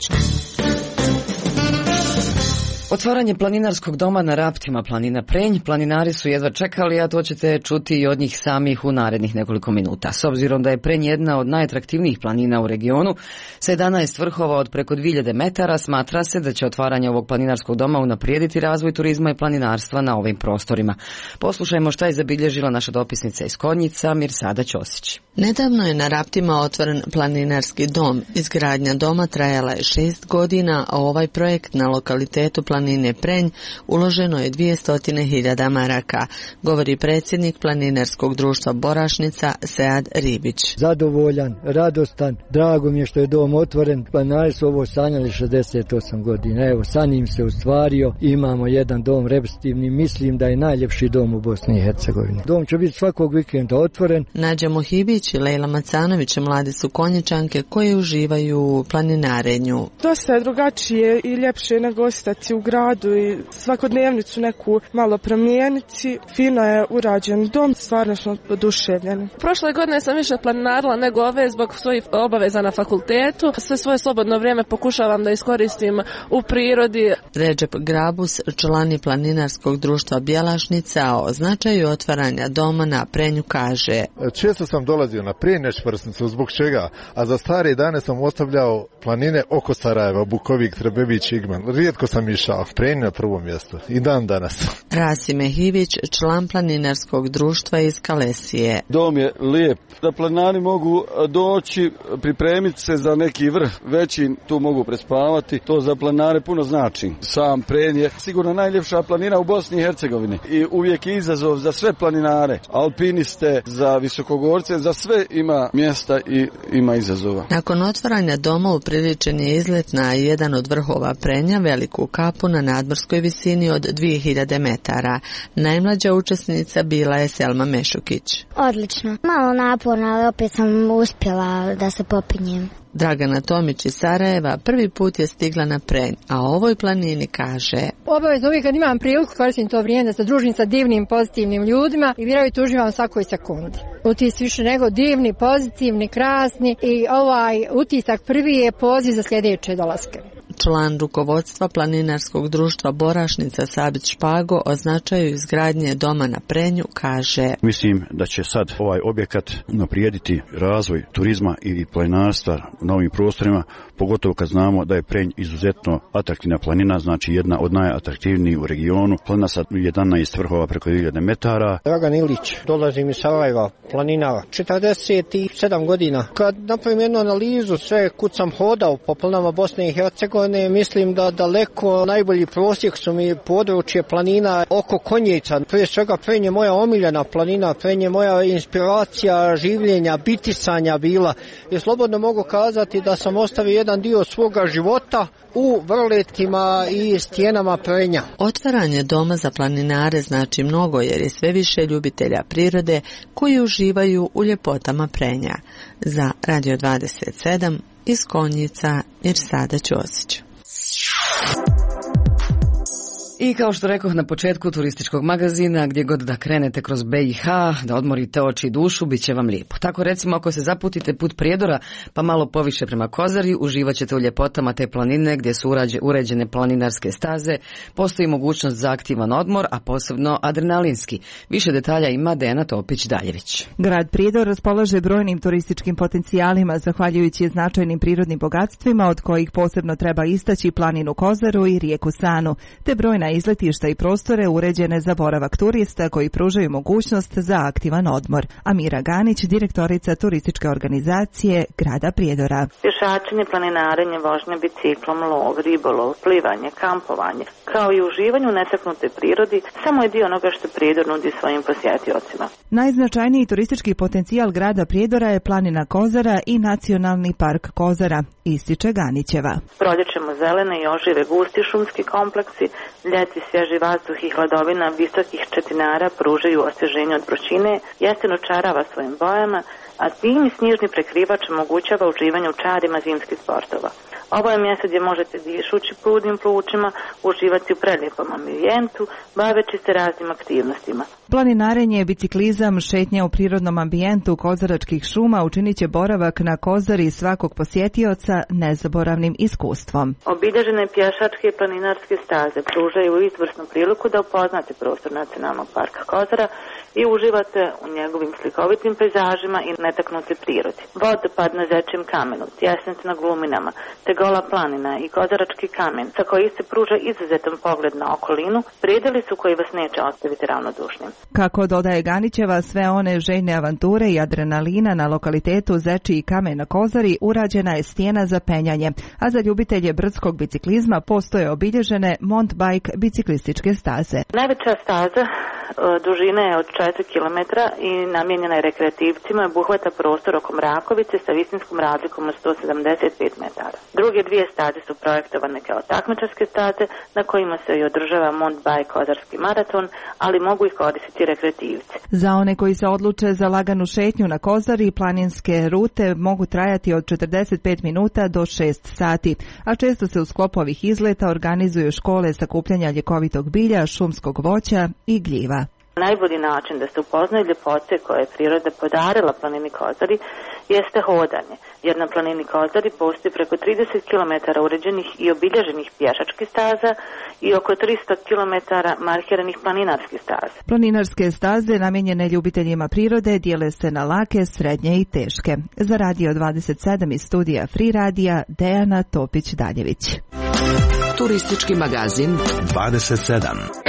Otvaranje planinarskog doma na Raptima, planina Prenj, planinari su jedva čekali, a to ćete čuti i od njih samih u narednih nekoliko minuta. S obzirom da je Prenj jedna od najatraktivnijih planina u regionu, sa 11 vrhova od preko 2000 metara, smatra se da će otvaranje ovog planinarskog doma unaprijediti razvoj turizma i planinarstva na ovim prostorima. Poslušajmo šta je zabilježila naša dopisnica iz Konjica, Mirsada Ćosić. Nedavno je na Raptima otvoren planinarski dom. Izgradnja doma trajala je 6 godina, a ovaj projekt na lokalitetu planine Prenj uloženo je 200.000 maraka, govori predsjednik planinarskog društva Borašnica Sead Ribić. Zadovoljan, radostan, drago mi je što je dom otvoren. Planinari su ovo sanjali 68 godina. Evo, san im se ostvario. Imamo jedan dom reprezentativni, mislim da je najljepši dom u Bosni i Hercegovini. Dom će biti svakog vikenda otvoren. Nađa Mohibić i Lejla Macanović mladi su Konjičanke koje uživaju u planinarenju. Dosta je drugačije i ljepše nego ostati u gradu i svakodnevnicu neku malo promijeniti. Fino je urađen dom, stvarno smo oduševljeni. Prošle godine sam više planinarila nego ove zbog svojih obaveza na fakultetu. Sve svoje slobodno vrijeme pokušavam da iskoristim u prirodi. Redžep Grabus, člani planinarskog društva Bjelašnica, o značaju otvaranja doma na Prenju kaže: Često sam dolazio na Prenj, Čvrsnicu, zbog čega? A za stare dane sam ostavljao planine oko Sarajeva, Bukovik, Trebević, Igman. Rijetko sam išao. Prenj na prvom mjestu. I dan danas. Rasime Hivić, član planinarskog društva iz Kalesije. Dom je lijep. Da planinari mogu doći, pripremiti se za neki vrh veći, tu mogu prespavati. To za planinare puno znači. Sam Prenj je sigurno najljepša planina u Bosni i Hercegovini. I uvijek je izazov za sve planinare. Alpiniste, za visokogorce, za sve ima mjesta i ima izazova. Nakon otvaranja doma upriličen je izlet na jedan od vrhova Prenja, Veliku kapu na nadmorskoj visini od 2000 metara. Najmlađa učesnica bila je Selma Mešukić. Odlično. Malo naporno, ali opet sam uspjela da se popinjem. Dragana Tomić iz Sarajeva prvi put je stigla na Prenj, a o ovoj planini kaže: Obavezno uvijek kad imam priliku koristim to vrijeme da se družim sa divnim, pozitivnim ljudima i vjerujte uživam svakoj sekundi. Utis više nego divni, pozitivni, krasni i ovaj utisak prvi je poziv za sljedeće dolaske. Član rukovodstva planinarskog društva Borašnica Sabit Špago o značaju izgradnje doma na Prenju kaže: Mislim da će sad ovaj objekat unaprijediti razvoj turizma i planinarstva na ovim prostorima, pogotovo kad znamo da je Prenj izuzetno atraktivna planina, znači jedna od najatraktivnijih u regionu. Planina sa 11 vrhova preko 2000 metara. Dragan Ilić, dolazim iz Sarajeva, planina 47 godina. Kad napravim jednu analizu sve kud sam hodao po planama Bosne i Hercegovine, mislim da daleko najbolji prosjek su mi područje planina oko Konjica. Prije svega Prenj je moja omiljena planina, Prenj je moja inspiracija življenja, bitisanja bila. I slobodno mogu kazati da sam ostavio jedan dio svoga života u vrletima i stijenama Prenja. Otvaranje doma za planinare znači mnogo jer je sve više ljubitelja prirode koji uživaju u ljepotama Prenja. Za Radio 27 iz Konjica Mirsada Ćosić. I kao što rekoh na početku turističkog magazina, gdje god da krenete kroz BiH, da odmorite oči i dušu, bit će vam lijepo. Tako recimo ako se zaputite put Prijedora pa malo poviše prema Kozari, uživat ćete u ljepotama te planine gdje su uređene planinarske staze, postoji mogućnost za aktivan odmor, a posebno adrenalinski. Više detalja ima Dejana Topić-Daljević. Grad Prijedor raspolaže brojnim turističkim potencijalima zahvaljujući značajnim prirodnim bogatstvima, od kojih posebno treba istaći planinu Kozaru i rijeku Sanu, te brojna izletišta i prostore uređene za boravak turista koji pružaju mogućnost za aktivan odmor. Amira Ganić, direktorica turističke organizacije grada Prijedora. Pješačenje, planinarenje, vožnja biciklom, lov, ribolov, plivanje, kampovanje, kao i uživanje u netaknutoj prirodi, samo je dio onoga što Prijedor nudi svojim posjetiocima. Najznačajniji turistički potencijal grada Prijedora je planina Kozara i Nacionalni park Kozara, ističe Ganićeva. Proljećemo zelene i ožive gusti šumski kompleksi, ljeti svježi vazduh i hladovina visokih četinara pružaju osvježenje od vrućine, jesen očarava svojim bojama, a zimni snježni prekrivač omogućava uživanje u čarima zimskih sportova. Ovo je mjesto gdje možete dišući pludnim plućima uživati u prelijepom ambijentu, baveći se raznim aktivnostima. Planinarenje, biciklizam, šetnja u prirodnom ambijentu kozaračkih šuma učinit će boravak na Kozari svakog posjetioca nezaboravnim iskustvom. Obilježene pješačke i planinarske staze pružaju izvrsnu priliku da upoznate prostor Nacionalnog parka Kozara i uživate u njegovim slikovitim pejzažima i netaknutoj prirodi. Vodopad na Zečjem kamenu, Tjesnac na Gluminama, te Gola planina i Kozarački kamen, sa koji se pruža izuzetan pogled na okolinu, predjeli su koji vas neće ostaviti ravnodušnim. Kako dodaje Ganićeva, sve one željne avanture i adrenalina na lokalitetu Zečji kamen na Kozari urađena je stijena za penjanje, a za ljubitelje brdskog biciklizma postoje obilježene Mont Bike biciklističke staze. Najveća staza dužine je od 4 km i namijenjena je rekreativcima i obuhvata prostor oko Mrakovice sa visinskom razlikom od 175 metara. Druge dvije staze su projektovane kao takmičarske staze na kojima se i održava Mont Bike Kozarski maraton, ali mogu ih koristiti rekreativci. Za one koji se odluče za laganu šetnju na Kozari, planinske rute mogu trajati od 45 minuta do 6 sati, a često se u sklopu ovih izleta organizuju škole sakupljanja ljekovitog bilja, šumskog voća i gljiva. Najbolji način da se upoznaju ljepote koje je priroda podarila planini Kozari jeste hodanje, jer na planini Kozari postoji preko 30 km uređenih i obilježenih pješačkih staza i oko 300 km markiranih planinarskih staza. Planinarske staze namijenjene ljubiteljima prirode dijele se na lake, srednje i teške. Za Radio 27 iz studija Free Radija, Dejana Topić-Daljević. Turistički magazin 27.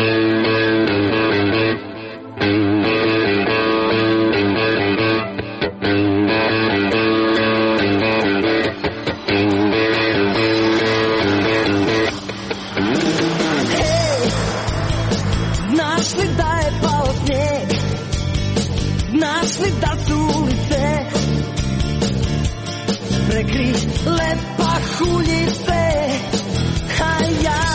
Znaš li da je pao snijeg? Znaš li da su ulice prekrile pahuljice? A ja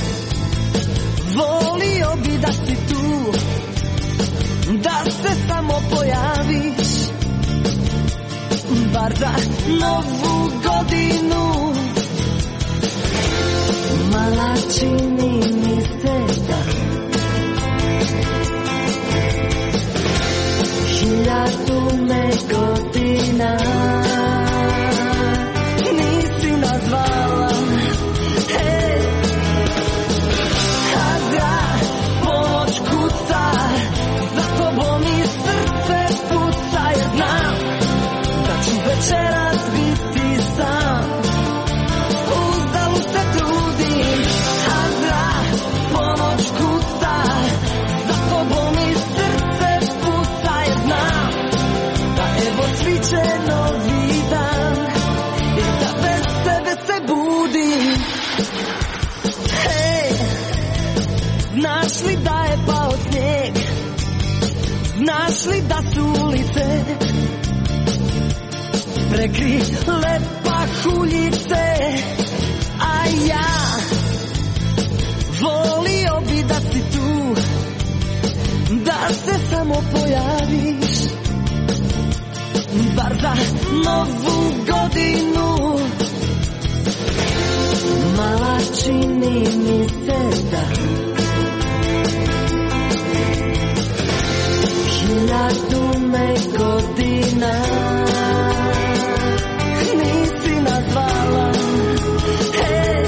volio bi da si tu, da se samo pojaviš, bar za novu godinu. Mala, čini mi se da 1000 me godina nisi nazvala večeras biti sam. Uzalud se trudim, a zrak ponoć kuca, za tobom mi srce puca, jer znam da evo sviće novi dan i da bez tebe se budim. Hej, znaš li da je pao snijeg, znaš li da su ulice prekrile pahuljice, a ja volio bi da si tu, da se samo pojaviš, bar za novu godinu. Mala, čini mi se da 1000 me godina nisi nazvala. Hej,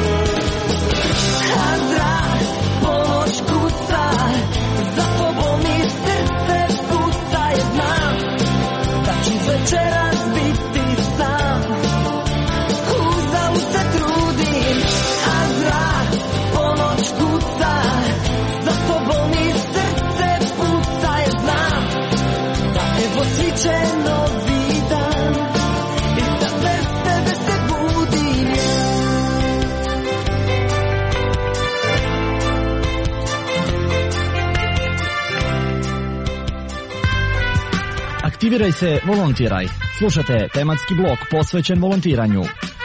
a zrak ponoć kuca, za tobom mi srce puca, jer znam da ću večeras biti sam. Uzalud se trudim, a zrak ponoć kuca, za tobom mi srce puca, jer znam da evo sviće novi dan i da bez tebe se budim ja. Aktiviraj se, volontiraj. Slušate tematski blok posvećen volontiranju.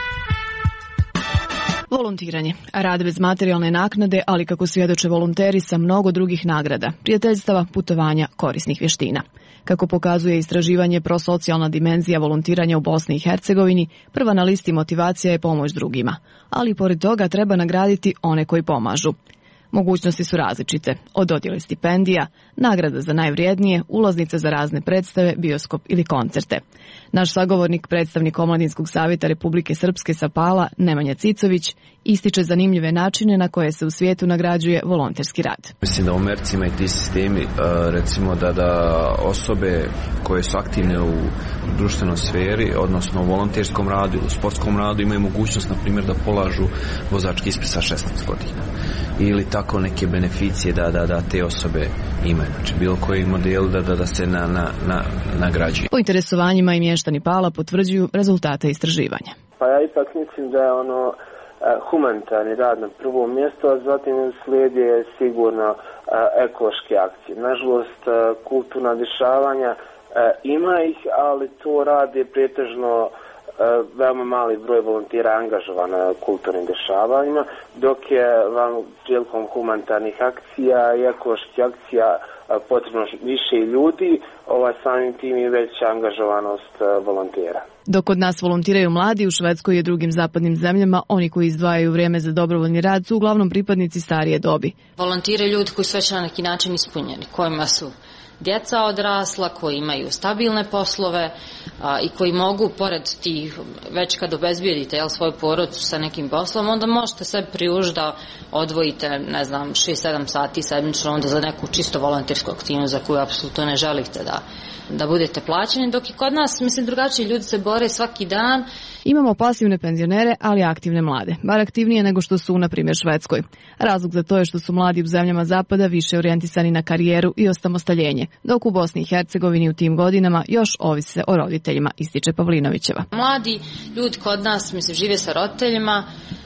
Volontiranje. Rad bez materijalne naknade, ali kako svjedoče volonteri sa mnogo drugih nagrada, prijateljstava, putovanja, korisnih vještina. Kako pokazuje istraživanje prosocijalna dimenzija volontiranja u Bosni i Hercegovini, prva na listi motivacija je pomoć drugima. Ali pored toga treba nagraditi one koji pomažu. Mogućnosti su različite, od dodjele stipendija, nagrada za najvrijednije, ulaznice za razne predstave, bioskop ili koncerte. Naš sagovornik, predstavnik Omladinskog savjeta Republike Srpske sa Pala, Nemanja Cicović, ističe zanimljive načine na koje se u svijetu nagrađuje volonterski rad. Mislim da u Americi i ti sistemi, recimo da osobe koje su aktivne u društvenoj sferi, odnosno u volonterskom radu ili u sportskom radu, imaju mogućnost, na primjer, da polažu vozački ispit sa 16 godina. Ili tako neke beneficije da te osobe imaju. Znači bilo koji model da se nagrađuje. Po interesovanjima i mještani Pala potvrđuju rezultate istraživanja. Pa ja ipak mislim da je humanitarni rad na prvom mjestu, a zatim slijede sigurno ekološke akcije. Nažalost, kulturna dešavanja ima ih, ali to radi pretežno veoma mali broj volontira angažovan na kulturnim dešavanjima, dok je vam prilikom humanitarnih akcija i ekoloških akcija potrebno više ljudi, samim tim i veća angažovanost volontera. Dok kod nas volontiraju mladi, u Švedskoj i drugim zapadnim zemljama, oni koji izdvajaju vrijeme za dobrovoljni rad su uglavnom pripadnici starije dobi. Volontiraju ljudi koji su već na neki način ispunjeni, kojima su djeca odrasla, koji imaju stabilne poslove i koji mogu, pored tih, već kad obezbijedite svoju porodicu sa nekim poslom, onda možete se priužiti da odvojite, 6-7 sati sedmično onda za neku čisto volontersku aktivnost za koju apsolutno ne želite da budete plaćeni, dok i kod nas, drugačiji ljudi se bore svaki dan. Imamo pasivne penzionere, ali aktivne mlade, bar aktivnije nego što su, na primjer, Švedskoj. Razlog za to je što su mladi u zemljama zapada više orijentisani na karijeru i osamostaljenje, dok u Bosni i Hercegovini u tim godinama još ovise o roditeljima, ističe Pavlinovićeva. Mladi ljudi kod nas, žive sa roditeljima,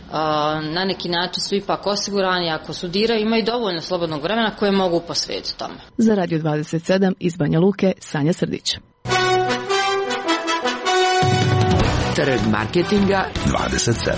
na neki način su ipak osigurani, ako studiraju, imaju dovoljno slobodnog vremena koje mogu posvetiti tome. Za Radio 27 iz Banja Luke, Sanja Srdić. Trg marketinga 27.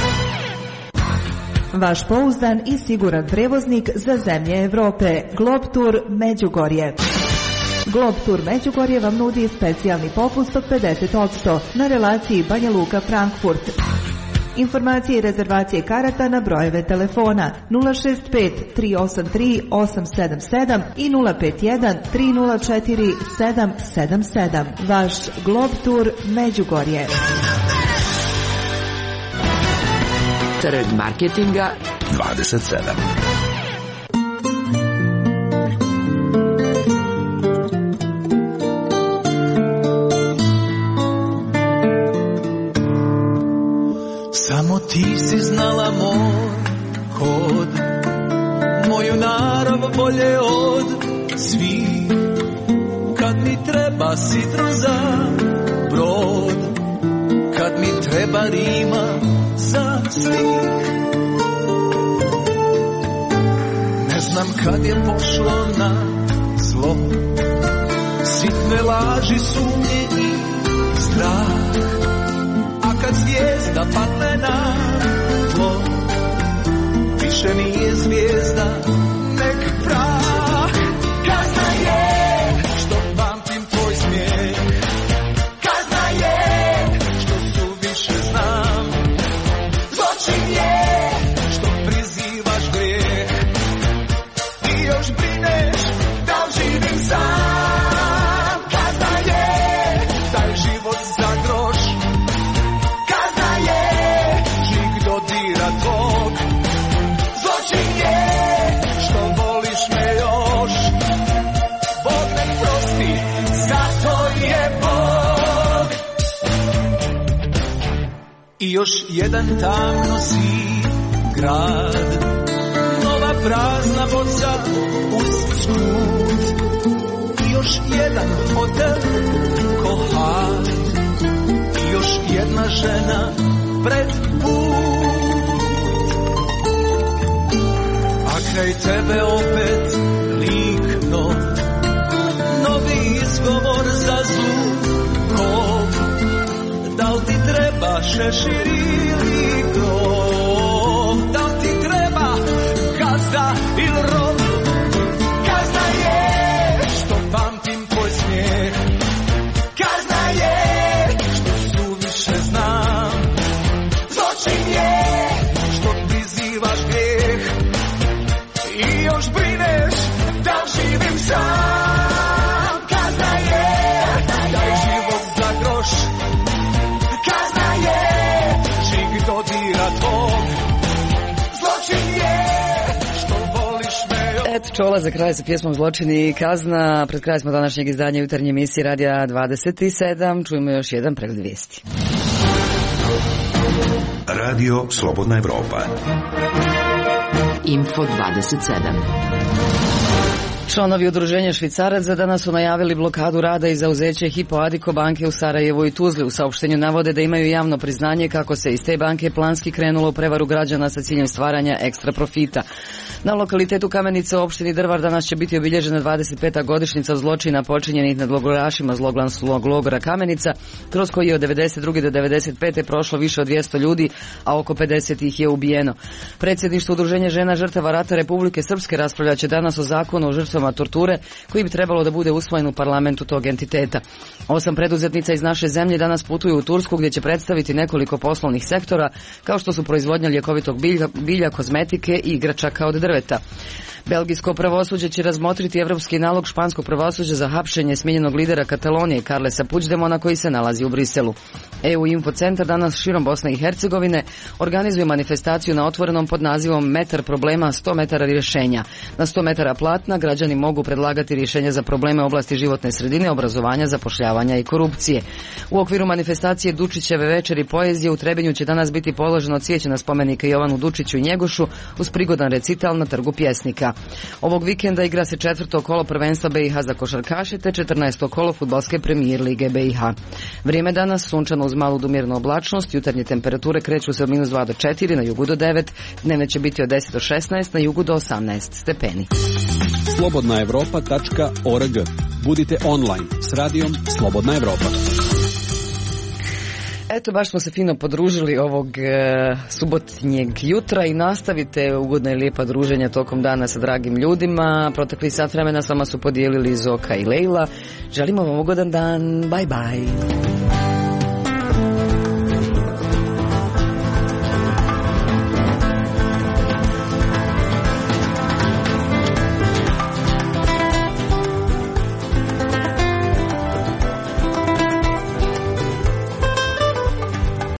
Vaš pouzdan i siguran prevoznik za zemlje Evrope. Globtour Međugorje. Globtour Međugorje vam nudi specijalni popust od 50% na relaciji Banja Luka-Frankfurt. Informacije i rezervacije karata na brojeve telefona 065 383 877 i 051 304 777. Vaš Globtour Međugorje. Trg marketinga 27. ti si znala moj hod, moju narav bolje od svih. Kad mi treba sidro za brod, kad mi treba rima za stih. Ne znam kad je pošlo na zlo, sitne laži, sumnje i strah. A kad zvijezda padne na tlo, više nije zvijezda, nek prah. Kazna je što pamtim tvoj smijeh, kazna je što suviše znam, zločin je što prizivaš grijeh i još brineš da li živim sam. Kazna je taj život za groš, kazna je žig dodira tvog, zločin je što voliš me još. Bog nek prosti, zato je Bog. I još jedan tamno siv grad, nova prazna boca uz skut. I još jedan hotel ko had, i još jedna žena pred put. A kraj tebe opet lik nov, novi izgovor za zlu kov. Da li ti treba šešir ili krov, da li ti treba gazda ili rob. Kazna je što pamtim tvoj smijeh, kazna je što suviše znam, zločin je što prizivaš grijeh i još brineš da li živim sam. Kazna je taj život za groš, kazna je žig dodira tvog, zločin je što voliš me još. Eto čola za kraj sa pjesmom Zločin i kazna. Pred kraj smo današnjeg izdanja jutarnje emisije Radija 27. Čujemo još jedan pregled vijesti. Radio Slobodna Evropa. Info 27. Članovi udruženja Švicaraca danas su najavili blokadu rada i zauzeće Hypo Addiko banke u Sarajevu i Tuzli. U saopštenju navode da imaju javno priznanje kako se iz te banke planski krenulo u prevaru građana sa ciljem stvaranja ekstra profita. Na lokalitetu Kamenica u opštini Drvar danas će biti obilježena 25. godišnjica zločina počinjenih nad logorašima zloglasnog logora Kamenica, kroz koji je od 92. do 95. prošlo više od 200 ljudi, a oko 50 ih je ubijeno. Predsjedništvo Udruženja žena žrtava rata Republike Srpske raspravljaće danas o zakonu o žrtvama torture, koji bi trebalo da bude usvojen u parlamentu tog entiteta. 8 preduzetnica iz naše zemlje danas putuju u Tursku, gdje će predstaviti nekoliko poslovnih sektora, kao što su proizvodnja ljekovitog bilja, kozmetike i igračaka od drveta. Belgijsko pravosuđe će razmotriti evropski nalog španskog pravosuđa za hapšenje smijenjenog lidera Katalonije Carlesa Puigdemona, koji se nalazi u Briselu. EU Infocentar danas širom Bosne i Hercegovine organizuje manifestaciju na otvorenom pod nazivom Metar problema, 100 metara rješenja. Na 100 metara platna građani mogu predlagati rješenja za probleme u oblasti životne sredine, obrazovanja, zapošljavanja i korupcije. U okviru manifestacije Dučićeve večeri poezije u Trebinju će danas biti položeno cvijeće na spomenike Jovanu Dučiću i Njegošu uz prigodan recital na Trgu pjesnika. Ovog vikenda igra se 4. kolo prvenstva BiH za košarkaše te 14. kolo fudbalske premijer lige BiH. Vrijeme danas sunčano uz malu do umjerenu oblačnost, jutarnje temperature kreću se od -2 do 4, na jugu do 9, dnevne će biti od 10 do 16, na jugu do 18 stepeni. slobodnaevropa.org. Budite online s radijom Slobodna Evropa. Eto, baš smo se fino podružili ovog subotnjeg jutra i nastavite ugodna i lijepa druženja tokom dana sa dragim ljudima. Protekli sat vremena s vama su podijelili Zoka i Lejla. Želimo vam ugodan dan. Bye bye.